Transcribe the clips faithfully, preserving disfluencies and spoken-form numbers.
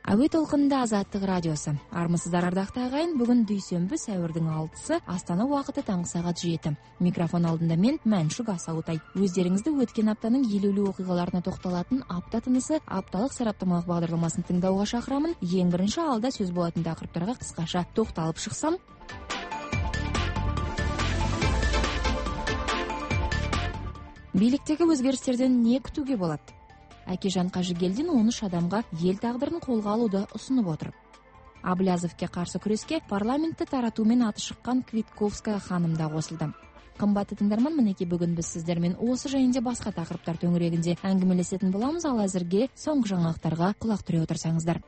Әуе толқынында Азаттық радиосы. Армысыздар ардақта ағайын, бүгін дүйсенбі сәуірдің алтысы, Астана уақыты таңғы сағат жеті. Микрофон алдында мен Мәншүк Асауытай. Өздеріңізді өткен аптаның елеулі оқиғаларына тоқталатын апта тынысы апталық сараптамалық бағдарламасын тыңдауға шақырамын. Ең бірінші алда сөз болатын тақырыптарға қысқаша тоқталып шықсам. Биліктегі өзгерістерден не күтуге болады? Әкежан Қажыгелдин он үш адамға ел тағдырын қолға алуды ұсынып отыр. Аблязовке қарсы күреске парламентті таратумен аты шыққан Квитковская ханым да қосылды. Қымбатты тыңдарман, мінекей бүгін біз сіздермен осы жайында басқа тақырыптар төңірегінде әңгімелесетін боламыз, ал әзірге соңғы жаңалықтарға құлақ түре отырсаңыздар.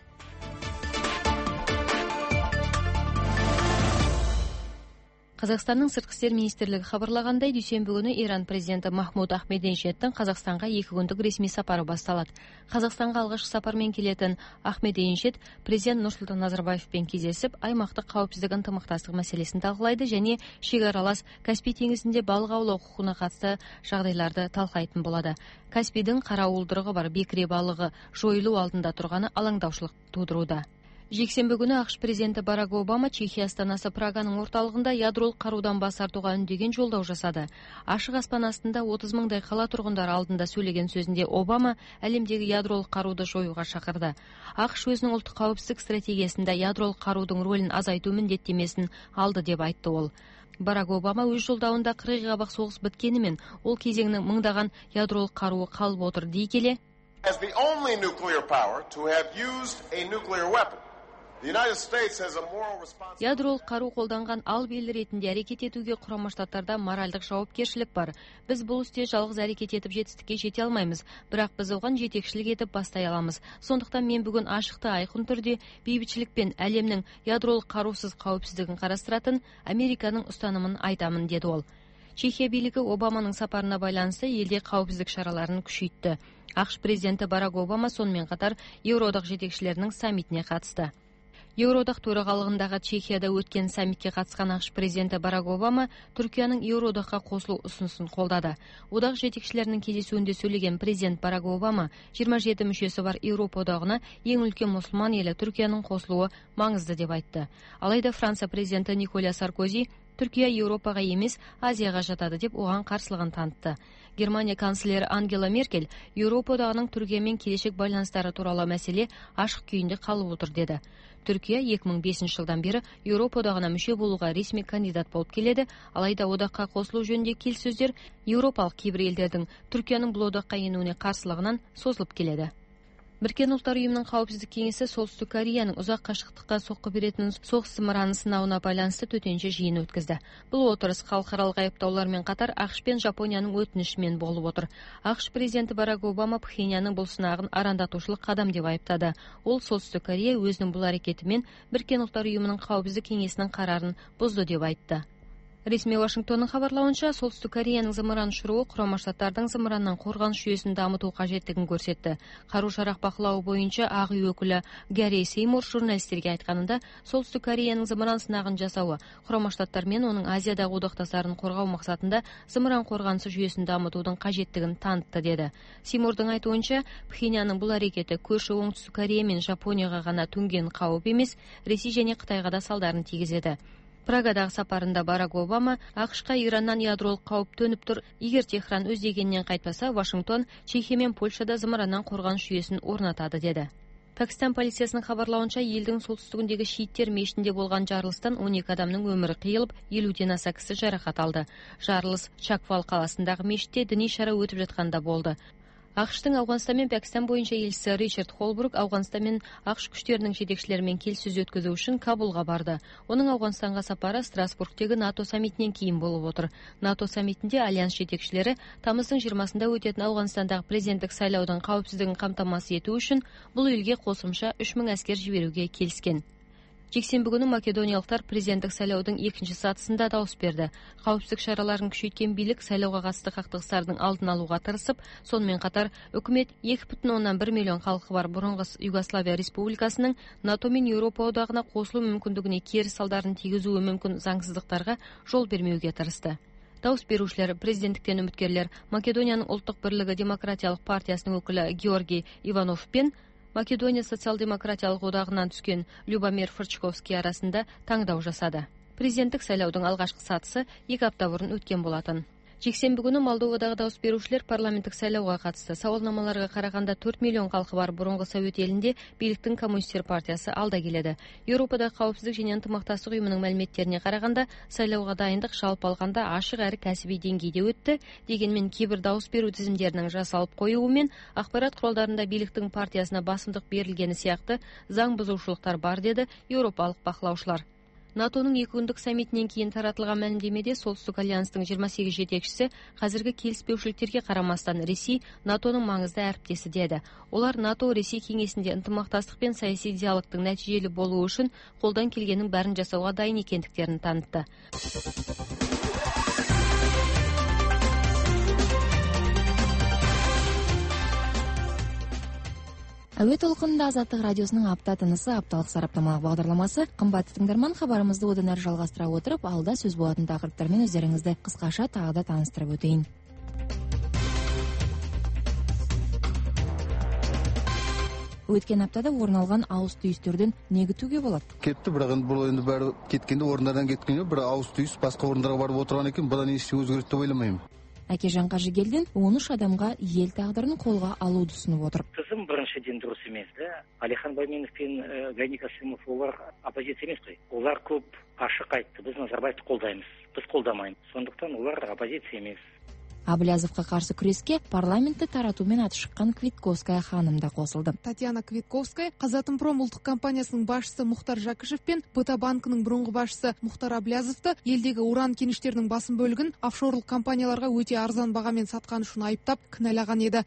Қазақстанның сыртқы істер министрлігі хабарлағандай, дүйсенбі күні Иран президенті Махмуд Ахмединежадтың Қазақстанға екі күндік ресми сапары басталады. Қазақстанға алғашқы сапармен келетін Ахмединежад президент Нұрсұлтан Назарбаевпен кездесіп, аймақтық қауіпсіздік ынтымақтастық мәселесін талқылайды және шекаралас Каспий теңізінде балық аулау құқығына қатысты жағдайларды талқылайтын болады. Каспийдің қара уылдырығы бар бекіре балығы жойылу алдында тұрғаны алаңдаушылық тудыруда. Жексенбі күні ақш президенті Барак Обама Чехия астанасы Праганың орталығында ядролық қарудан бас тартуға үндеген жолдау жасады. Ашық аспан астында отыз мыңдай қала тұрғындары алдында сөйлеген сөзінде Обама әлемдегі ядролық қаруды жоюға шақырды. ақш өзінің ұлттық қауіпсіздік стратегиясында ядролық қарудың рөлін азайту міндеттемесін алды деп айтты ол. Барак Обама өз жолдауында қырғи қабақ соғыс біткенімен ол кезеңнің мыңдаған ядролық қаруы қалып отыр дей келе, As the only nuclear power to have used a nuclear weapon, ядролық қару қолданған ал ел ретінде әрекет етуге Құрама Штаттарда моральдық жауапкершілік бар. Біз бұл істе жалғыз әрекет етіп жетістікке жете алмаймыз, бірақ біз оған жетекшілік етіп бастай аламыз. Сондықтан мен бүгін ашықты айқын түрде бейбітшілік пен әлемнің ядролық қарусыз қауіпсіздігін қарастыратын Американың ұстанымын айтамын, деді ол. Чехия билігі Обаманың сапарына байланысты елде қауіпсіздік шараларын күшейтті. ақш президенті Барак Обама сонымен қатар Еуроодақ жетекшілерінің саммитіне қатысты. Еуроодақ төрағалығындағы Чехияда өткен саммитке қатысқан ақш президенті Барак Обама Түркияның Еуроодаққа қосылу ұсынысын қолдады. Одақ жетекшілерінің кездесуінде сөйлеген президент Барак Обама жиырма жеті мүшесі бар Еуропа одағына ең үлкен мұсылман елі Түркияның қосылуы маңызды деп айтты. Алайда Франция президенті Николя Саркози Түркия Еуропаға емес, Азияға жатады деп оған қарсылығын танытты. Германия канцлері Ангела Меркель Еуропа одағының Түркиямен келешек байланыстары туралы мәселе ашық күйінде қалып отыр деді. Түркия екі мың бесінші жылдан бері Еуропа одағына мүше болуға ресми кандидат болып келеді, алайда одаққа қосылу жөнінде келіссөздер еуропалық кейбір елдердің Түркияның бұл одаққа енуіне қарсылығынан созылып келеді. Біріккен ұлттар ұйымының қауіпсіздік кеңесі Солтүстік Кореяның ұзақ қашықтыққа соққы беретін соғыс зымыранын сынауына байланысты төтенше жиын өткізді. Бұл отырыс халықаралық айыптаулармен қатар ақш пен Жапонияның өтінішімен болып отыр. ақш президенті Барак Обама Пхеньянның бұл сынағын арандатушылық қадам деп айыптады. Ол Солтүстік Корея өзінің бұл әрекетімен Біріккен ұлттар ұйымының қауіпсіздік кеңесінің қарарын бұзды деп айтты. Ресми Вашингтонның хабарлауынша, Солтүстік Кореяның зымыран ұшыруы Құрама Штаттардың зымыраннан қорғаныс жүйесін дамыту қажеттігін көрсетті. Қару-жарақ бақылауы бойынша ақ үй өкілі Гарри Сеймур журналистерге айтқанында, Солтүстік Кореяның зымыран сынағын жасауы Құрама Штаттар мен оның Азиядағы одақтастарын қорғау мақсатында зымыран қорғанысы жүйесін дамытудың қажеттігін танытты деді. Сеймурдың айтуынша, Пхеньянның бұл әрекеті көрші Оңтүстік Корея мен Жапонияға ғана төнген қауіп емес, Ресей және Қытайға да салдарын тигізеді. Прагадағы сапарында Барак Обама ақшқа Ираннан ядролық қауіп төніп тұр. Егер Техран өз дегеннен қайтпаса, Вашингтон Чехия мен Польшада зымыраннан қорғаныс жүйесін орнатады деді. Пәкістан полициясының хабарлауынша, елдің солтүстігіндегі шииттер мешітінде болған жарылыстан он екі адамның өмірі қиылып, елуден аса кісі жарақат алды. Жарылыс Чаквал қаласындағы мешітте діни шара өтіп жатқанда болды. ақштың Ауғанстан мен Пәкістан бойынша елшісі Ричард Холбрук Ауғанстан мен ақш күштерінің жетекшілерімен келіссөз өткізу үшін Кабулға барды. Оның Ауғанстанға сапары Страсбургтегі НАТО саммитінен кейін болып отыр. НАТО саммитінде альянс жетекшілері тамыздың жиырмасында өтетін Ауғанстандағы президенттік сайлаудың қауіпсіздігін қамтамасыз ету үшін бұл елге қосымша үш мың әскер жіберуге келіскен. Жексенбі күні македониялықтар президенттік сайлаудың екінші сатысында дауыс берді. Қауіпсіздік шараларын күшейткен билік сайлауға қатысты қақтығыстардың алдын алуға тырысып, сонымен қатар үкімет екі бүтін оннан бір миллион халқы бар бұрынғы Югославия республикасының НАТО мен Еуропа одағына қосылу мүмкіндігіне кері салдарын тигізуі мүмкін заңсыздықтарға жол бермеуге тырысты. Дауыс берушілер, президенттіктен үміткерлер Македонияның ұлттық бірлігі демократиялық партиясының өкілі Георгий Иванов пен Македония социал-демократиялық одағынан түскен Любомир Фырчковский арасында таңдау жасады. Президенттік сайлаудың алғашқы сатысы екі апта бұрын өткен болатын. Жексенбі күні Молдовадағы дауыс берушілер парламенттік сайлауға қатысты. Сауалнамаларға қарағанда төрт миллион халқы бар бұрынғы Совет елінде биліктің Коммунистер партиясы алда келеді. Еуропада қауіпсіздік және ынтымақтастық ұйымының мәліметтеріне қарағанда сайлауға дайындық жалпы алғанда ашық әрі кәсіби деңгейде өтті. Дегенмен кейбір дауыс беру тізімдерінің жасалып қоюымен ақпарат құралдарында биліктің партиясына басымдық берілгені сияқты заң бұзушылықтар бар деді еуропалық бақылаушылар. НАТОның екі күндік саммитінен кейін таратылған мәлімдемеде Солтүстік альянстың жиырма сегіз жетекшісі қазіргі келіспеушіліктерге қарамастан Ресей НАТОның маңызды әріптесі деді. Олар НАТО-Ресей кеңесінде ынтымақтастық пен саяси диалогтың нәтижелі болуы үшін қолдан келгеннің бәрін жасауға дайын екендіктерін танытты. Әуе толқынында Азаттық радиосының апта тынысы апталық сараптамалық бағдарламасы. Қымбатты тыңдарман, хабарымызды одан әрі жалғастыра отырып, алда сөз болатын тақырыптармен өздеріңізді қысқаша тағы да таныстырып өтейін. Өткен аптада орын алған ауыс түйістерден не күтуге болады? Кетті, бірақ енді бұл енді бәрі кеткенде орындардан кеткенде бір ауыс түйіс басқа орындарға барып отырған екен, бұдан еш өзгереді деп ойламаймын. Әкежан Қажыгелдин он үш адамға ел тағдырын қолға алуды ұсынып отыр. Тізім біріншіден дұрыс емес, да. Алихан Байменов пен Гайни Қасымов олар оппозиция емес қой. Олар көп ашық айтты. Біз Назарбаевты қолдаймыз. Біз қолдамаймыз. Сондықтан олар оппозиция емес. Аблязовқа қарсы күреске парламентті таратумен аты шыққан Квитковская ханым да қосылды. Татьяна Квитковская Қазатомпром ұлттық компаниясының басшысы Мұхтар Жақышев пен БТА банкінің бұрынғы басшысы Мұхтар Аблязовты елдегі уран кеніштерінің басым бөлігін офшорлық компанияларға өте арзан бағамен сатқан үшін айыптап кінәлаған еді.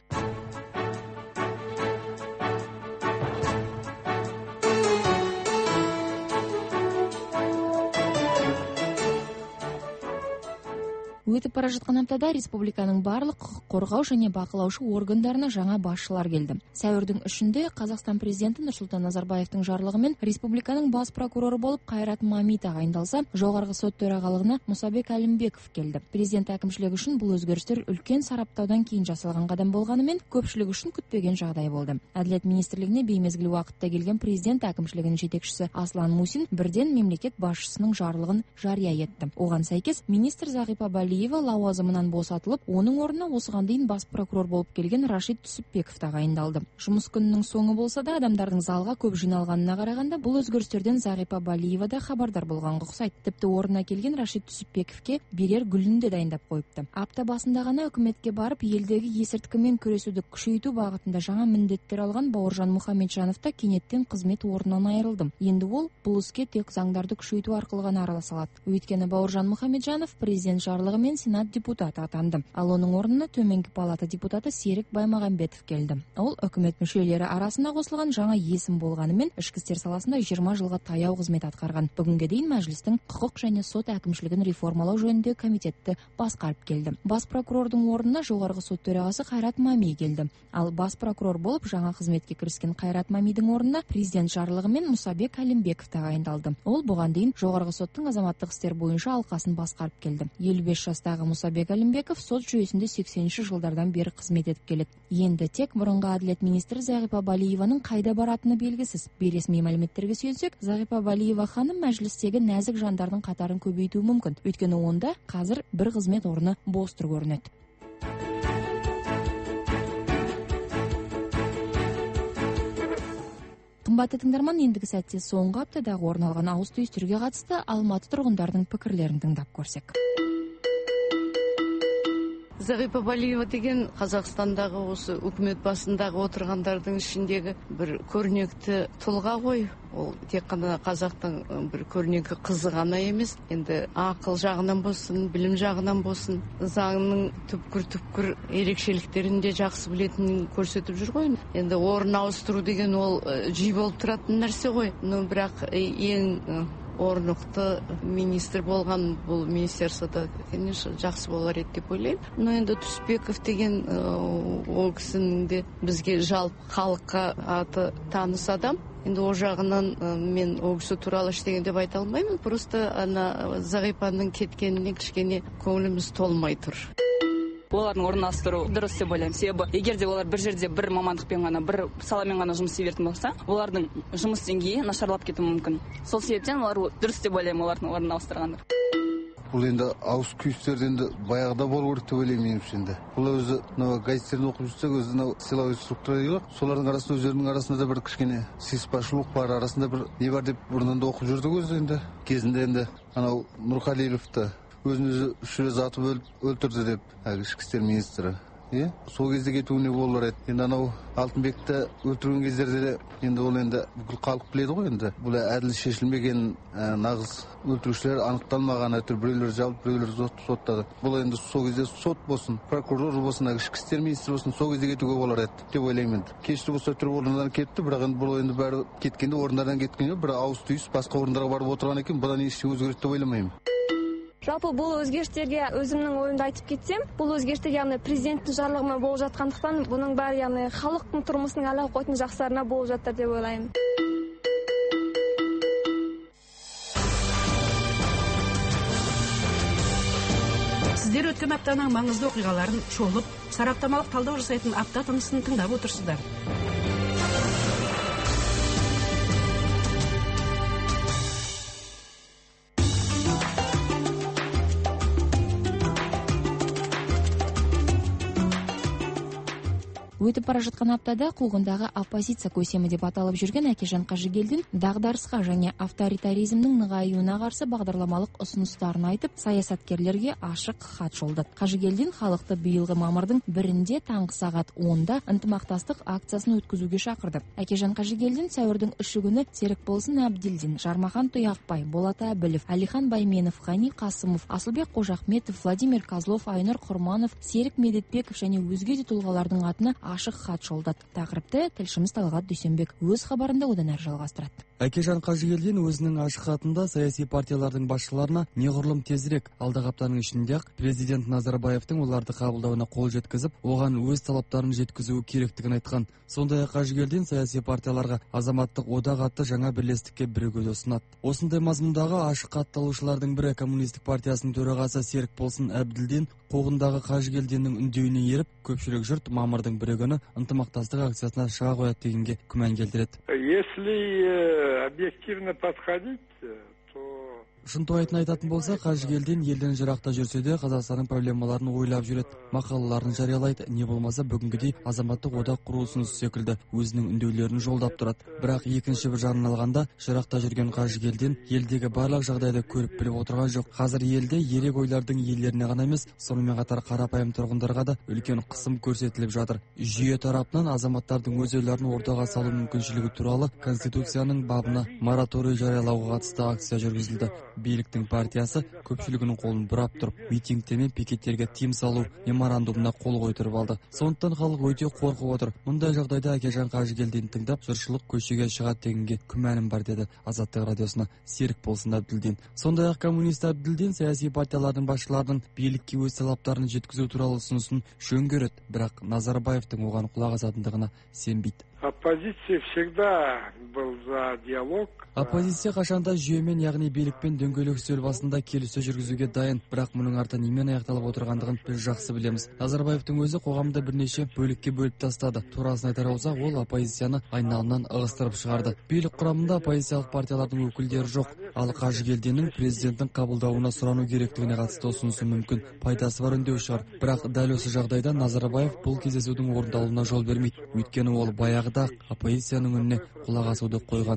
Өтіп бара жатқан аптада республиканың барлық құқық қорғау және бақылаушы органдарына жаңа басшылар келді. Сәуірдің үшінде Қазақстан президенті Нұрсұлтан Назарбаевтың жарлығымен республиканың бас прокуроры болып Қайрат Мами тағайындалса, жоғарғы сот төрағалығына Мұсабек Әлімбеков келді. Президент әкімшілігі үшін бұл өзгерістер үлкен сараптаудан кейін жасалған қадам болғанымен, көпшілік үшін күтпеген жағдай болды. Әділет министрлігіне беймезгіл уақытта келген президент әкімшілігінің жетекшісі Аслан Мусин бірден мемлекет басшысының жарлығын жария етті. Оған сәйкес министр Зағипа Балиева лауазымынан босатылып, оның орнына осыған дейін бас прокурор болып келген Рашид Түсіпбеков тағайындалды. Жұмыс күнінің соңы болса да, адамдардың залға көп жиналғанына қарағанда, бұл өзгерістерден Зағипа Балиева да хабардар болғанға ұқсайды. Тіпті орнына келген Рашид Түсіпбековке берер гүлін де дайындап қойыпты. Апта басында ғана үкіметке барып, елдегі есірткімен күресуді күшейту бағытында жаңа міндеттер алған Бауыржан Мұхамеджанов та кенеттен қызмет орнынан айырылды. Енді ол бұл іске тек заңдарды күшейту арқылы ғана араласа алады. Өйткені Бауыржан Мұхамеджанов президент жарлығымен Сенат депутаты атанды. Ал оның орнына төменгі палата депутаты Серік Баймағамбетов келді. Ол үкімет мүшелері арасына қосылған жаңа есім болғанымен, ішкі істер саласында жиырма жылға таяу қызмет атқарған. Бүгінге дейін мәжілістің құқық және сот әкімшілігін реформалау жөніндегі комитетті басқарып келді. Бас прокурордың орнына жоғарғы сот төрағасы Қайрат Мами келді. Ал бас прокурор болып жаңа қызметке кіріскен Қайрат Мамидің орнына президент жарлығымен Мұсабек Әлімбеков тағайындалды. Ол бұған дейін жоғарғы соттың азаматтық істер бойынша алқасын басқарып келді. елу бес жастағы Мұсабек Әлімбеков сот жүйесінде сексенінші жылдардан бері қызмет етіп келеді. Енді тек бұрынғы әділет министрі Зағипа Балиеваның қайда баратыны белгісіз. Бейресми мәліметтерге сүйенсек, Зағипа Балиева ханым мәжілістегі нәзік жандардың қатарын көбейтуі мүмкін. Өйткені онда қазір бір қызмет орны бос тұр көрінеді. Қымбатты тыңдарман, ендігі сәтте соңғы аптадағы орын алған ауыс түйістерге қатысты Алматы тұрғындарының пікірлерін тыңдап көрсек. Зағипа Балиева деген Қазақстандағы осы үкімет басындағы отырғандардың ішіндегі бір көрнекті тұлға ғой. Ол тек қана қазақтың бір көрнекі қызы ғана емес, енді ақыл жағынан болсын, білім жағынан болсын, заңның түпкір-түпкір ерекшеліктерін де жақсы білетінін көрсетіп жүр ғой. Енді орын ауыстыру деген ол жиі болып тұратын нәрсе ғой. Но бірақ ең орнықты министр болған бұл министерствода, конечно, жақсы болар еді деп ойлаймын. Но енді Түсіпбеков деген ол кісінің де бізге жалпы халыққа аты таныс адам. Енді о жағынан мен ол кісі туралы ештеңе деп айта алмаймын. Просто ана Зағипаның кеткеніне кішкене көңіліміз толмай тұр. олардың орнын ауыстыру дұрыс деп ойлаймын. Себебі егер де олар бір жерде бір мамандықпен ғана, бір саламен ғана жұмыс істей беретін болса, олардың жұмыс деңгейі нашарлап кетуі мүмкін. Сол себептен олар дұрыс деп ойлаймын, олардың орнын ауыстырғандар. Бұл енді ауыс күйістерді енді баяғыда болу керек деп ойлаймын меніңше енді. Бұл өзі мынау газеттерін оқып жүрсек, өзі мынау силовой структура дейді ғой. Солардың арасында өздерінің арасында да бір кішкене сыйыспашылық бар, арасында бір не бар деп бұрыннан да оқып жүрдік өзі енді. Кезінде енді анау Нұрқалиевті өзін өзі үш рет атып өлтірді деп әлгі ішкі істер министрі. Иә, сол кезде кетуіне болар еді. Енді анау Алтынбекті өлтірген кездерде де енді ол енді бүкіл халық біледі ғой енді. Бұл әділ шешілмеген нағыз өлтірушілер анықталмаған, әйтеуір біреулер жабылып, біреулер соттады. Бұл енді сол кезде сот болсын, прокурор болсын, ішкі істер министрі болсын, сол кезде кетуге болар еді деп ойлаймын енді. Кешті болса түрі орындардан кетті, бірақ енді бұл енді бәрі кеткенде орындардан кеткен, бір ауыс түйіс басқа орындарға барып отырған екен, бұдан ештеңе өзгереді деп ойламаймын. Жалпы бұл өзгерістерге өзімнің ойымды айтып кетсем, бұл өзгерістер яғни президенттің жарлығымен болып жатқандықтан, бұның бәрі яғни халықтың тұрмысының әл-ауқатының жақсарына болып жатыр деп ойлаймын. Сіздер өткен аптаның маңызды оқиғаларын шолып, сараптамалық талдау жасайтын апта тынысын тыңдап отырсыздар. Өтіп бара жатқан аптада қуғындағы оппозиция көсемі деп аталып жүрген Әкежан Қажыгелдин дағдарысқа және авторитаризмнің нығаюына қарсы бағдарламалық ұсыныстарын айтып, саясаткерлерге ашық хат жолдады. Қажыгелдин халықты биылғы мамырдың бірінде таңғы сағат онда ынтымақтастық акциясын өткізуге шақырды. Әкежан Қажыгелдин сәуірдің үші күні Серікболсын Әбділдин, Жармахан Тұяқбай, Болат Әбілов, Әлихан Байменов, Ғани Қасымов, Асылбек Қожахметов, Владимир Козлов, Айнұр Құрманов, Серік Медетбеков және өзге де тұлғалардың атына ашық хат жолдады. Тақырыпты тілшіміз Талғат Дүйсенбек өз хабарында одан әрі жалғастырады. Әкежан Қажыгелдин өзінің ашық хатында саяси партиялардың басшыларына неғұрлым тезірек алдағы аптаның ішінде-ақ президент Назарбаевтың оларды қабылдауына қол жеткізіп, оған өз талаптарын жеткізуі керектігін айтқан. Сондай-ақ Қажыгелдин саяси партияларға азаматтық одақ атты жаңа бірлестікке бірігуді ұсынады. Осындай мазмұндағы ашық хат алушылардың бірі Коммунистік партиясының төрағасы Серікболсын Әбділдин қуғындағы Қажыгелдиннің үндеуіне еріп, көпшілік жұрт мамырдың бірі күні ынтымақтастық акциясына шыға қояды дегенге күмән келтіреді. Если объективно подходить, Шынтуайтын айтатын болса, Қажыгелдин елден жырақта жүрсе де Қазақстанның проблемаларын ойлап жүреді, мақалаларын жариялайды, не болмаса бүгінгідей азаматтық одақ құру ұсынысы секілді өзінің үндеулерін жолдап тұрады. Бірақ екінші бір жағынан алғанда, жырақта жүрген Қажыгелдин елдегі барлық жағдайды көріп біліп отырған жоқ. Қазір елде ерек ойлардың иелеріне ғана емес, сонымен қатар қарапайым тұрғындарға да үлкен қысым көрсетіліп жатыр. Жүйе тарапынан азаматтардың өз ойларын ортаға салу мүмкіншілігі туралы Конституцияның бабына мораторий жариялауға қатысты акция жүргізілді. Биліктің партиясы көпшілігінің қолын бұрап тұрып, митингтер мен пикеттерге тыйым салу меморандумына қол қойдырып алды. Сондықтан халық өте қорқып отыр. Мұндай жағдайда Әкежан Қажыгелдин тыңдап, жұртшылық көшеге шығады дегенге күмәнім бар, деді Азаттық радиосына Серікболсын Әбділдин. Сондай-ақ коммунист Әбділдин саяси партиялардың басшыларының билікке өз талаптарын жеткізу туралы ұсынысын жөн көреді, бірақ Назарбаевтың оған құлақ асатындығына сенбейді. Оппозиция всегда был за диалог. Оппозиция қашанда жүйемен, яғни билікпен дөңгелек үстел басында келіссөз жүргізуге дайын, бірақ мұның арты немен аяқталып отырғандығын біз жақсы білеміз. Назарбаевтың өзі қоғамда бірнеше бөлікке бөліп тастады. Турасын айтар болсақ, ол оппозицияны айналынан ығыстырып шығарды. Билік құрамында оппозициялық партиялардың өкілдері жоқ. Ал Қажыгелдиннің президенттің қабылдауына сұрану керектігіне қатысты ұсынысы мүмкін пайдасы бар үндеу шығар. Бірақ дәл осы жағдайда Назарбаев бұл кездесудің орындалуына жол бермейді. Өйткені ол баяғыда оппозицияның үніне құлақ асуды қойған,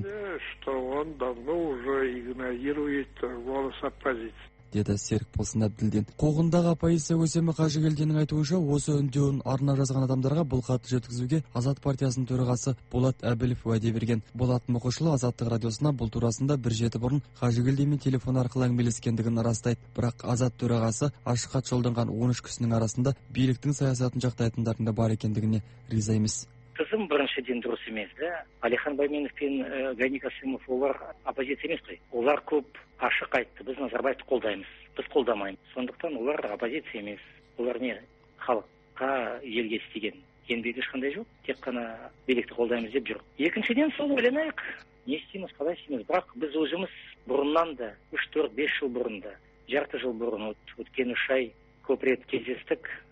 он давно уже игнорирует голос оппозиции, деді Серікболсын Әбділдин. Қуғындағы оппозиция көсемі Қажыгелдиннің айтуынша, осы үндеуін арна жазған адамдарға бұл хатты жеткізуге Азат партиясының төрағасы Болат Әбілов уәде берген. Болат Мұқышұлы Азаттық радиосына бұл турасында бір жеті бұрын Қажыгелдинмен телефон арқылы әңгімелескендігін растайды. Бірақ Азат төрағасы ашық хат жолданған он үш кісінің арасында биліктің саясатын жақтайтындардың да бар екендігіне риза емес. Тізім біріншіден дұрыс емес, да. Әлихан Байменов пен Ғани Қасымов олар оппозиция емес қой. Олар көп ашық айтты, біз Назарбаевты қолдаймыз, біз қолдамаймыз. Сондықтан олар оппозиция емес. Олар не халыққа, елге істеген еңбегі ешқандай жоқ, тек қана билікті қолдаймыз деп жүр. Екіншіден сол ойланайық, не істейміз, қалай істейміз. Бірақ біз өзіміз бұрыннан да үш төрт бес жыл бұрында, жарты жыл бұрын өткен үш ай көп рет кездестік,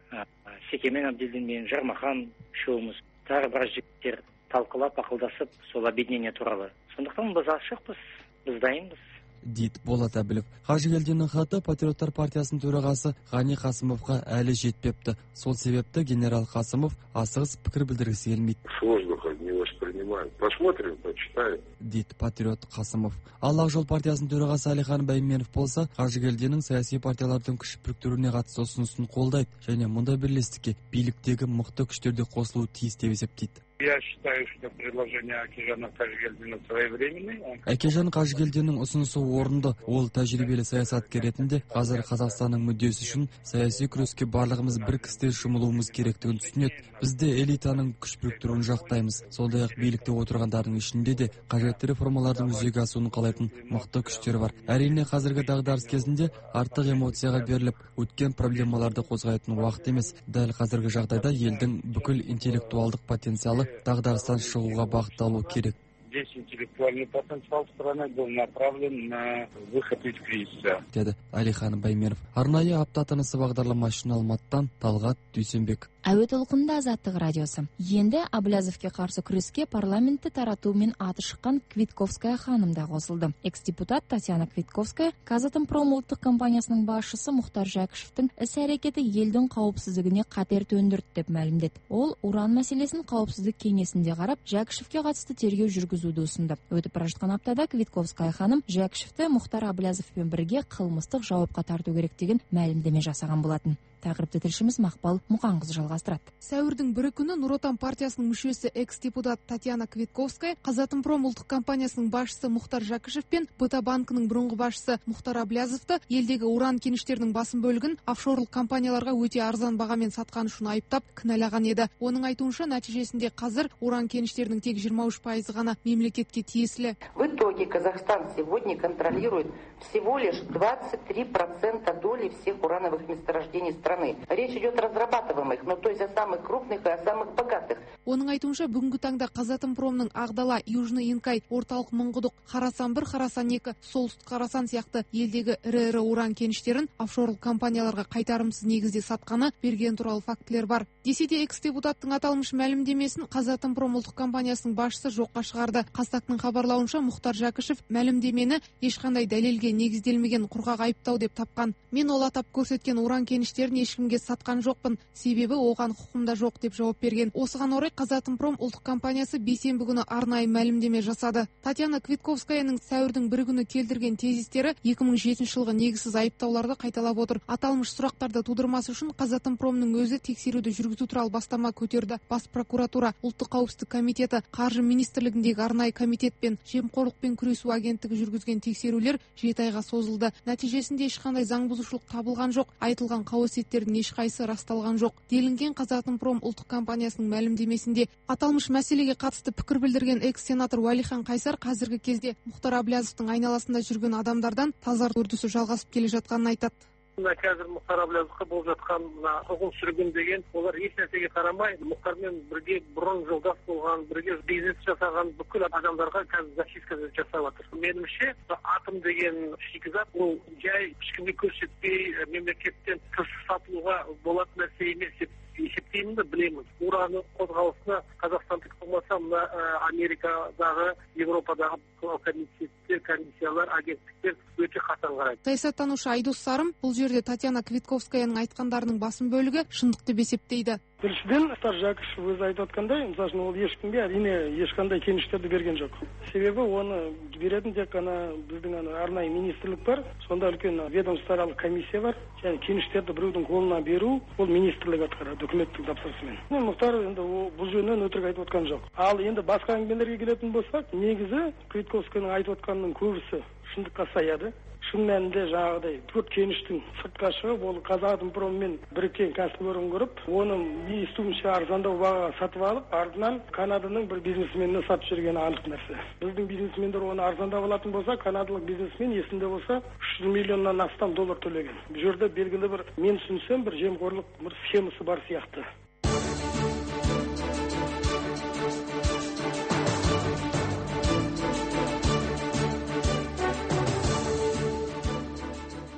Секемен Абдилдин менен Жармахан үшөөбүз дагы бир жигиттер талкылап акылдашып сол объединение тууралуу. Сондуктан биз ашыкпыз, биз дайынбыз дейт Болот Абилов. Кажыгелдинин хаты Патриоттар партиясынын төрагасы Гани Касымовго әлі жетпепти. Сол себепті генерал Касымов асығыс пикир билдиргиси келмейт. Сложно как не воспринимают. Посмотрим, почитаем. Дейт патриот Касымов. Ал Ак Жол партиясынын төрагасы Алихан Байменов болса, Кажыгелдинин саясий партиялардын күч бириктирүүнүнө катысуу ұсынысын колдойт және мындай бирлестикке бийликтеги мыкты күчтөрдү косулуу тийиз деп эсептейт. Я считаю, что предложение Акижана Кажыгелдина своевременное. Акижан Кажыгелдинин ұсынысы орынды. Ол тажрыйбелүү саясаткер ретинде азыр Казакстандын мүддөсү үчүн саясий күрөскө барлыгыбыз бир кисте шумулуубуз керектигин түшүнөт. Бизде элитанын күч бириктирүүнү жактайбыз. Сондай ак бийликте отургандардын ичинде де кажеттүү реформалардын жүзөгө асууну каалайтын мыкты күчтөр бар. Әрине азыркы дагдарыс кезинде артык эмоцияга берилип, өткөн проблемаларды козгойтун убакыт эмес. Дал азыркы жагдайда элдин бүкүл интеллектуалдык потенциалы дагдарыстан чыгууга багытталуу керек. Здесь интеллектуальный потенциал страны был направлен на выход из кризиса. Деді Алихан Байменов. Арнайы апта тынысы бағдарламасы үшін Алматтан Талғат Дүйсенбек. Әуе толқынында Азаттық радиосы. Енді Аблязовке қарсы күреске парламентті таратуымен аты шыққан Квитковская ханым да қосылды. Экс-депутат Татьяна Квитковская Казатомпром ұлттық компаниясының басшысы Мұхтар Жәкішевтің іс-әрекеті елдің қауіпсіздігіне қатер төндірді деп мәлімдеді. Ол уран мәселесін қауіпсіздік кеңесінде қарап, Жәкішевке қатысты тергеу жүргізуді ұсынды. Өтіп бара жатқан аптада Квитковская ханым Жәкішевті Мұхтар Аблязовпен бірге қылмыстық жауапқа тарту керек деген мәлімдеме жасаған болатын. Тақырыпты тілшіміз Мақпал Мұқанқызы жалғастырады. Сәуірдің бірі күні Нұр Отан партиясының мүшесі экс-депутат Татьяна Квитковская Казатомпром ұлттық компаниясының басшысы Мұхтар Жәкішев пен БТА банкінің бұрынғы басшысы Мұхтар Аблязовты елдегі уран кеніштерінің басым бөлігін офшорлық компанияларға өте арзан бағамен сатқан үшін айыптап кінәлаған еді. Оның айтуынша нәтижесінде қазір уран кеніштерінің тек жиырма үш пайызы ғана мемлекетке тиесілі. В итоге Казахстан сегодня контролирует всего лишь двадцать три процента доли всех урановых месторождений страны. Речь идет о разрабатываемых, но то есть о самых крупных и о самых богатых. Оның айтуынша бүгінгі таңда Казатомпромның Ағдала, Южный Инкай, Орталық Мұңғұдық, Харасан бір, Харасан екі, Солтүстік Харасан сияқты елдегі ірі-ірі уран кеніштерін офшорлық компанияларға қайтарымсыз негізде сатқаны берген туралы фактілер бар. Десе де экс-депутаттың аталмыш мәлімдемесін Казатомпром ұлттық компаниясының басшысы жоққа шығарды. Қазтақтың хабарлауынша Мұхтар Жәкішев мәлімдемені ешқандай дәлелге негізделмеген құрғақ айыптау деп тапқан. Мен ол атап көрсеткен уран кеніштерін ешкімге сатқан жоқпын, себебі оған құқымда жоқ деп жауап берген. Осыған орай Казатомпром ұлттық компаниясы бейсенбі күні арнайы мәлімдеме жасады. Татьяна Квитковскаяның сәуірдің бірі күні келтірген тезистері екі мың жетінші жылғы негізсіз айыптауларды қайталап отыр. Аталмыш сұрақтарды тудырмас үшін Казатомпромның өзі тексеруді жүргізу туралы бастама көтерді. Бас прокуратура, ұлттық қауіпсіздік комитеті, қаржы министрлігіндегі арнайы комитет пен жемқорлықпен күресу агенттігі жүргізген тексерулер жеті айға созылды. Нәтижесінде ешқандай заң бұзушылық табылған жоқ, айтылған қауесеттердің ешқайсысы расталған жоқ делінген Казатомпром ұлттық компаниясының мәлімдемесінде. Аталмыш мәселеге қатысты пікір білдірген экс-сенатор Уәлихан Қайсар қазіргі кезде Мұхтар Аблязовтың айналасында жүрген адамдардан тазарту үрдісі жалғасып келе жатқанын айтады. Қазір Мұхтар Аблязовқа болып жатқан қуғын сүргін деген, олар еш нәрсеге қарамай, Мұхтармен бірге бұрын жолдас болған, бірге бизнес жасаған бүкіл адамдарға қазір зачистка жасап жатыр. Меніңше, атом деген шикізат, ол жай ешкімге көрсетпей мемлекеттен тыс сатылуға болатын нәрсе емес деп есептеймін, білемін. Ураны қозғалысына Қазақстандық болмаса, мына Америкадағы, Европадағы комитеттер, комиссиялар, агенттіктер өте қатаң қарайды. Саясаттанушы Айдос Сарым бұл жерде Татьяна Квитковскаяның айтқандарының басым бөлігі шындық деп есептейді. Біріншіден, Мұхтар Жәкішев өзі айтып отқандай, мысалы ол ешкімге әрине ешқандай кеніштерді берген жоқ. Себебі оны беретін тек қана біздің арнайы министрлік бар, сонда үлкен ведомствоаралық комиссия бар, және кеніштерді біреудің қолына беру, ол министрлік атқарады үкіметтің тапсырысымен. Мұхтар енді бұл жөнінен өтірік айтып отқан жоқ. Ал енді басқа әңгімелерге келетін болсақ, негізі Квитковскаяның айтып отқанының көбісі шындыққа саяды. Шын мәнінде жаңағыдай төрт кеніштің сыртқа шығып, ол Казатомпроммен біріккен кәсіпорын құрып, оны естуімше арзандау бағаға сатып алып, артынан Канаданың бір бизнесменіне сатып жүргені анық нәрсе. Біздің бизнесмендер оны арзандап алатын болса, канадалық бизнесмен есінде болса үш жүз миллионнан астам доллар төлеген. Бұл жерде белгілі бір, мен түсінсем, бір жемқорлық бір схемасы бар сияқты.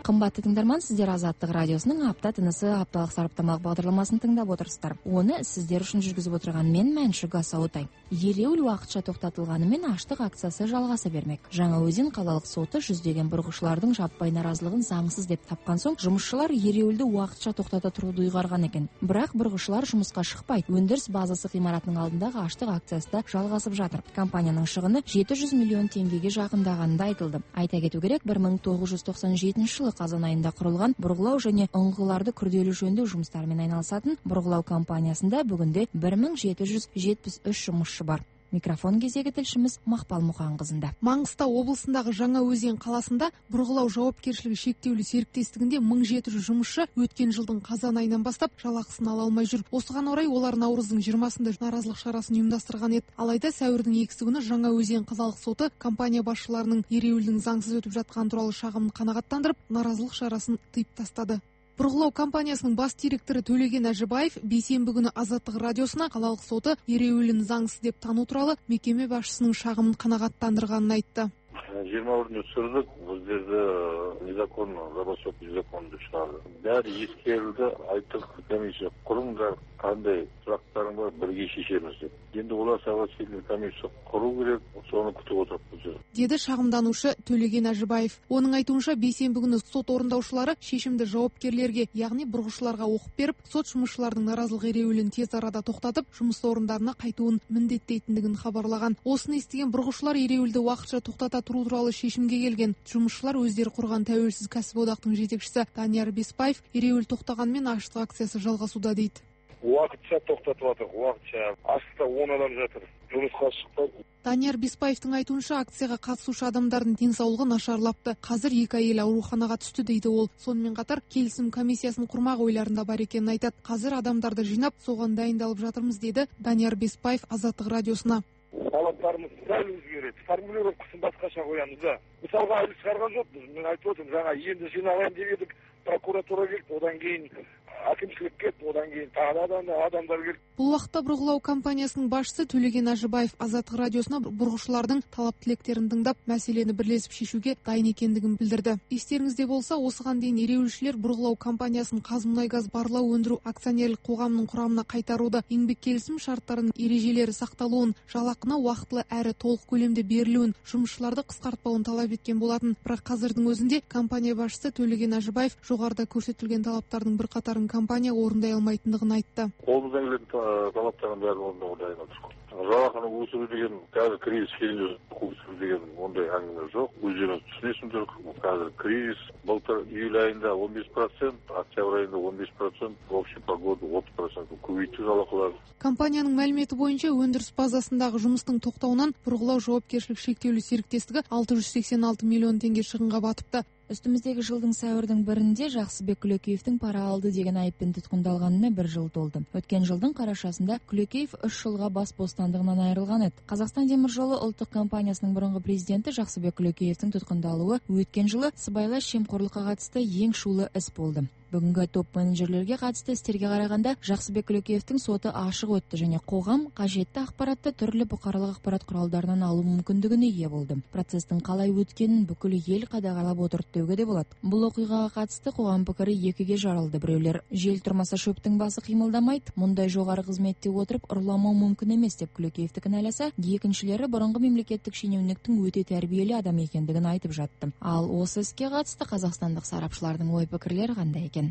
Кымбатты тыңдарман, сиздер Азаттык радиосунун апта тынысы апталык сараптамалык багдарламасын тыңдап отурсуздар. Оны сиздер үчүн жүргүзүп отырган мен Маншук Асаутай. Ереуил вакытча токтотулганы менен аштык акциясы жалгаса бермек. Жаңа Өзен калалык соты жүздөгөн бургучлардын жаппай наразылыгын заңсыз деп тапкан соң, жумушчулар ереуилди вакытча токтото турууну уйгарган экен. Бирок бургучлар жумуска шыкпайт. Өндүрүс базасы кыймаратынын алдындагы аштык акциясы да жалгасып жатыр. Компаниянын шығыны жети жүз миллион теңгеге жакындаганы да айтылды. Айта кетүү керек, бир миң тогуз жүз токсон жетинчи жылы казан айында курулган бургулау жана оңгуларды күрдөөлүү жөндөө жумуштары менен айналысатын бургулау компаниясында бүгүндө бир миң жети жүз жетимиш үч жумушчу бар. Микрофон кезеги тилшимиз Макпал Мукан кызында. Маңғыстау облысындагы Жаңа Өзен каласында бургулау жоопкерчилиги шектүүлүү сериктестигинде миң жети жүз жумушчу өткөн жылдын казан айынан баштап жалакысын ала алмай жүр. Осуган орай олар Наурыздын жыйырмасында наразылык шарасын уюмдастырган эди. Алайда сәуірдүн экиси күнү Жаңа Өзен калалык соты компания башчыларынын ереуилдин заңсыз өтүп жатканы тууралуу шагымын канагаттандырып, наразылык шарасын тыйып тастады. Бургулау компаниясынын бас директору Төлеген Ажыбаев бейсенбі күнү Азаттык радиосуна калалык соты ереуилин заңсыз деп тануу тууралуу мекеме башчысынын шагымын канагаттандырганын айтты. жыйырма биринчи сурдук бул жерде незаконно забасов незаконно чыгарды. Баары эскерилди, айттык, комиссия курумдар, кандай сурактарың бар, бирге шешемиз деп. Енді олар согласительный комиссия құру керек, соны күтіп отырмыз. Деді шағымданушы Төлеген Ажыбаев. Оның айтуынша бейсенбі күні сот орындаушылары шешімді жауапкерлерге, яғни бұрғышыларға оқып беріп, сот жұмысшылардың наразылық ереуілін тез арада тоқтатып, жұмыс орындарына қайтуын міндеттейтіндігін хабарлаған. Осыны естіген бұрғышылар ереуілді уақытша тоқтата тұру туралы шешімге келген. Жұмысшылар өздері құрған тәуелсіз кәсіподақтың жетекшісі Данияр Беспаев ереуіл тоқтағанмен аштық акциясы жалғасуда дейді. Уақытша тоқтатып жатыр, уақытша. Аштықта он адам жатыр. Жұмысқа шықпайды. Данияр Беспаевтың айтуынша акцияға қатысушы адамдардың денсаулығы нашарлапты. Қазір екі әйел ауруханаға түсті дейді ол. Сонымен қатар келісім комиссиясын құрмақ ойларында бар екенін айтады. Қазір адамдарды жинап, соған дайындалып жатырмыз деді Данияр Беспаев Азаттық радиосына. Талаптарымыз сәл өзгереді. Формулировкасын басқаша қоямыз да. Мысалға әлі шығарған жоқпыз. Мен айтып отырмын, жаңа енді жиналайын деп едік, прокуратура келді, одан кейін әкімшілік кетті, одан кейін тағы да адамдар келді. Бұл уақытта бұрғылау компаниясының басшысы Төлеген Ажыбаев Азаттық радиосына бұрғышылардың талап тілектерін тыңдап, мәселені бірлесіп шешуге дайын екендігін білдірді. Естеріңізде болса, осыған дейін ереуілшілер бұрғылау компаниясының Қазмұнайгаз барлау өндіру акционерлік қоғамының құрамына қайтаруды, еңбек келісім шарттарының ережелері сақталуын, жалақыны уақытылы әрі толық көлемде берілуін, жұмысшыларды қысқартпауын талап еткен болатын. Бірақ қазірдің өзінде компания басшысы Төлеген Ажыбаев жоғарыда көрсетілген талаптардың бірқатарын компания орындай алмайтындығын айтты. Қолымыздан келетін талаптардың бәрін орындауға дайын отырмыз. Жалақыны өсіру деген, қазір кризис кезінде өсіру деген ондай әңгіме жоқ. Өздеріңіз түсінесіңдер, қазір кризис. Былтыр июль айында он бес процент, октябрь айында он бес процент, общий по году отыз процент көбейтті жалақылар. Компанияның мәліметі бойынша өндіріс базасындағы жұмыстың тоқтауынан бұрғылау жауапкершілік шектеулі серіктестігі алты жүз сексен алты миллион теңге шығынға батыпты. Үстіміздегі жылдың сәуірдің бірінде Жақсыбек Күлекеевтің пара алды деген айыппен тұтқындалғанына бір жыл толды. Өткен жылдың қарашасында Күлекеев үш жылға бас бостандығынан айырылған еді. Қазақстан темір жолы ұлттық компаниясының бұрынғы президенті Жақсыбек Күлекеевтің тұтқындалуы өткен жылы сыбайлас жемқорлыққа қатысты ең шулы іс болды. Бүгінгі топ менеджерлерге қатысты істерге қарағанда Жақсыбек Күлекеевтің соты ашық өтті және қоғам қажетті ақпаратты түрлі бұқаралық ақпарат құралдарынан алу мүмкіндігіне ие болды. Процестің қалай өткенін бүкіл ел қадағалап отырды деуге де болады. Бұл оқиғаға қатысты қоғам пікірі екіге жарылды. Біреулер жел тұрмаса шөптің басы қимылдамайды, мұндай жоғары қызметте отырып ұрламау мүмкін емес деп Күлекеевті кінәласа, екіншілері бұрынғы мемлекеттік шенеуніктің өте тәрбиелі адам екендігін айтып жатты. Ал осы іске қатысты қазақстандық сарапшылардың ой пікірлері қандай екен?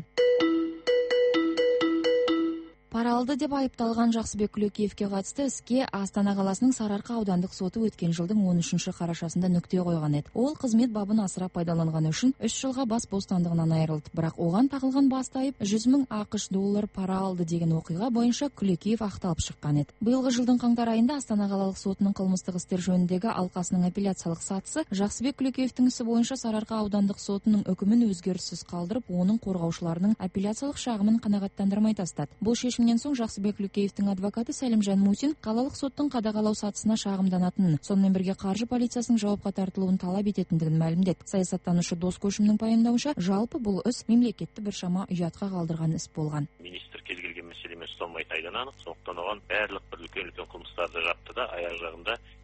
Пара алды деп айыпталған Жақсыбек Күлекеевке қатысты іске Астана қаласының Сарыарқа аудандық соты өткен жылдың он үшінші қарашасында нүкте қойған еді. Ол қызмет бабын асыра пайдаланғаны үшін үш жылға бас бостандығынан айырылды. Бірақ оған тағылған басты айып жүз мың ақш доллар пара алды деген оқиға бойынша Күлекеев ақталып шыққан еді. Биылғы жылдың қаңтар айында Астана қалалық сотының қылмыстық істер жөніндегі алқасының апелляциялық сатысы Жақсыбек Күлекеевтің ісі бойынша Сарыарқа аудандық сотының үкімін өзгеріссіз қалдырып, оның қорғаушыларының апелляциялық шағымын қанағаттандырмай тастады. Бұл шешімнен соң Жақсыбек Күлекеевтің адвокаты Сәлімжан Мусин қалалық соттың қадағалау сатысына шағымданатынын, сонымен бірге қаржы полициясының жауапқа тартылуын талап ететіндігін мәлімдеді. Саясаттанушы Дос Көшімнің пайымдауынша, жалпы бұл іс мемлекетті біршама ұятқа қалдырған іс болған. Министр кез келген мәселемен ұсталмайды айдан анық, сондықтан оған барлық бір үлкен үлкен қылмыстарды жапты да, аяқ жағында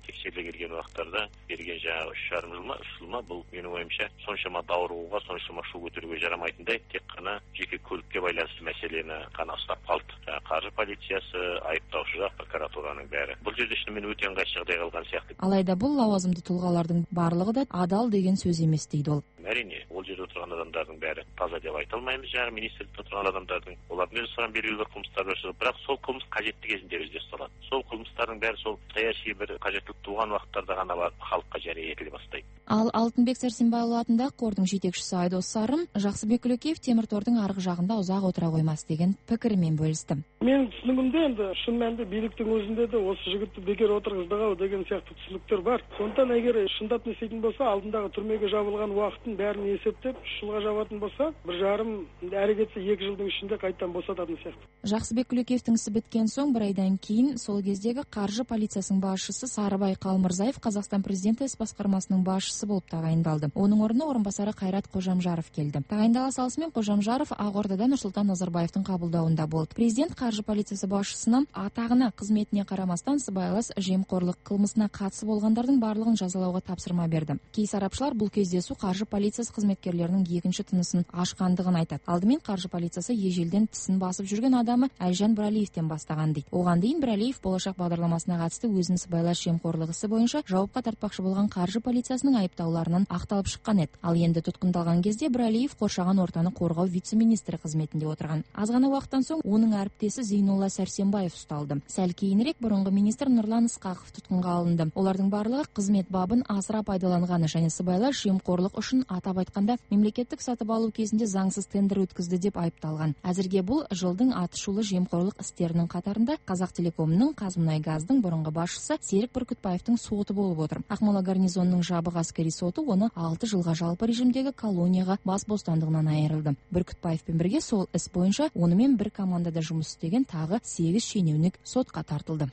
тексеріле келген уақыттарда берген жаңағы үш жарым жыл ма үш жыл ма бұл менің ойымша соншама даурығуға соншама шу көтеруге жарамайтындай тек қана жеке көлікке байланысты мәселені ғана ұстап қалды. Қаржы полициясы, айыптаушы жақ, прокуратураның бәрі. Бұл жерде шынымен өте ыңғайсыз жағдай қалған сияқты. Алайда бұл лауазымды тұлғалардың барлығы да адал деген сөз емес дейді ол. Әрине, ол жерде отырған адамдардың бәрі таза деп айта алмаймыз. Жаңағы министрлікте отырған адамдардың олардың өзі соған белгілі бір қылмыстар жасады, бірақ сол қылмыс қажетті кезінде өзі ұсталады. Сол қылмыстардың бәрі сол саяси бір қажеттілік туған уақыттарда ғана барып халыққа жария етіле бастайды. Ал Алтынбек Сәрсенбайұлы атындағы қордың жетекшісі Айдос Сарым Жақсыбек Үлекеев темір тордың арғы жағында ұзақ отыра қоймас деген пікірімен бөлісті. Мен түсінігімде енді шын мәнінде биліктің өзінде де осы жігітті бекер отырғыздық-ау деген сияқты түсініктер бар. Сондықтан егер шындап не істейтін болса, алдындағы түрмеге жабылған уақытын бәрін есептеп, үш жылға жабатын болса, бір жарым әрі кетсе екі жылдың ішінде қайттан босататын сияқты. Жақсыбек Үлекеевтің ісі біткен соң бір айдан кейін сол кездегі қаржы полициясының басшысы Сарыбай Қалмырзаев Қазақстан президенті іс басқармасының басшысы болып тағайындалды. Оның орнына орынбасары Қайрат Қожамжаров келді. Тағайындала салысымен Қожамжаров Ақордада Нұрсұлтан Назарбаевтың қабылдауында болды. Президент қаржы полициясы басшысынан атағына, қызметіне қарамастан сыбайлас жемқорлық қылмысына қатысы болғандардың барлығын жазалауға тапсырма берді. Кей сарапшылар бұл кездесу қаржы полициясы қызметкерлерінің екінші тынысын ашқандығын айтады. Алдымен қаржы полициясы ежелден тісін басып жүрген адамы Әлжан Бірәлиевтен бастаған дейді. Оған дейін Бірәлиев болашақ бағдарламасына қатысты өзін сыбайлас жемқорлық ісі бойынша жауапқа тартпақшы болған қаржы полициясының айыптауларынан ақталып шыққан еді. Ал енді тұтқындалған кезде Бірәлиев қоршаған ортаны қорғау вице-министрі қызметінде отырған. Аз ғана уақыттан соң оның әріптесі Зейнолла Сәрсенбаев ұсталды. Сәл кейінірек бұрынғы министр Нұрлан Ысқақов тұтқынға алынды. Олардың барлығы қызмет бабын асыра пайдаланғаны және сыбайлас жемқорлық үшін атап айтқанда мемлекеттік сатып алу кезінде заңсыз тендер өткізді деп айыпталған. Әзірге бұл жылдың атышулы жемқорлық істерінің қатарында Қазақтелекомның, Қазмұнайгаздың бұрынғы басшысы Серік Бүркітбаевтың соты болып отыр. Ақмола гарнизонының жабық әскери соты оны алты жылға жалпы режимдегі колонияға бас бостандығынан айырылды. Бүркітбаевпен бірге сол іс бойынша онымен бір командада жұмыс істеген тағы сегіз шенеунік сотқа тартылды.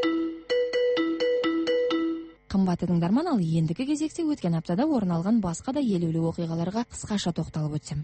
Қымбатты тыңдарман, ал ендігі кезекте өткен аптада орын алған басқа да елеулі оқиғаларға қысқаша тоқталып өтсем.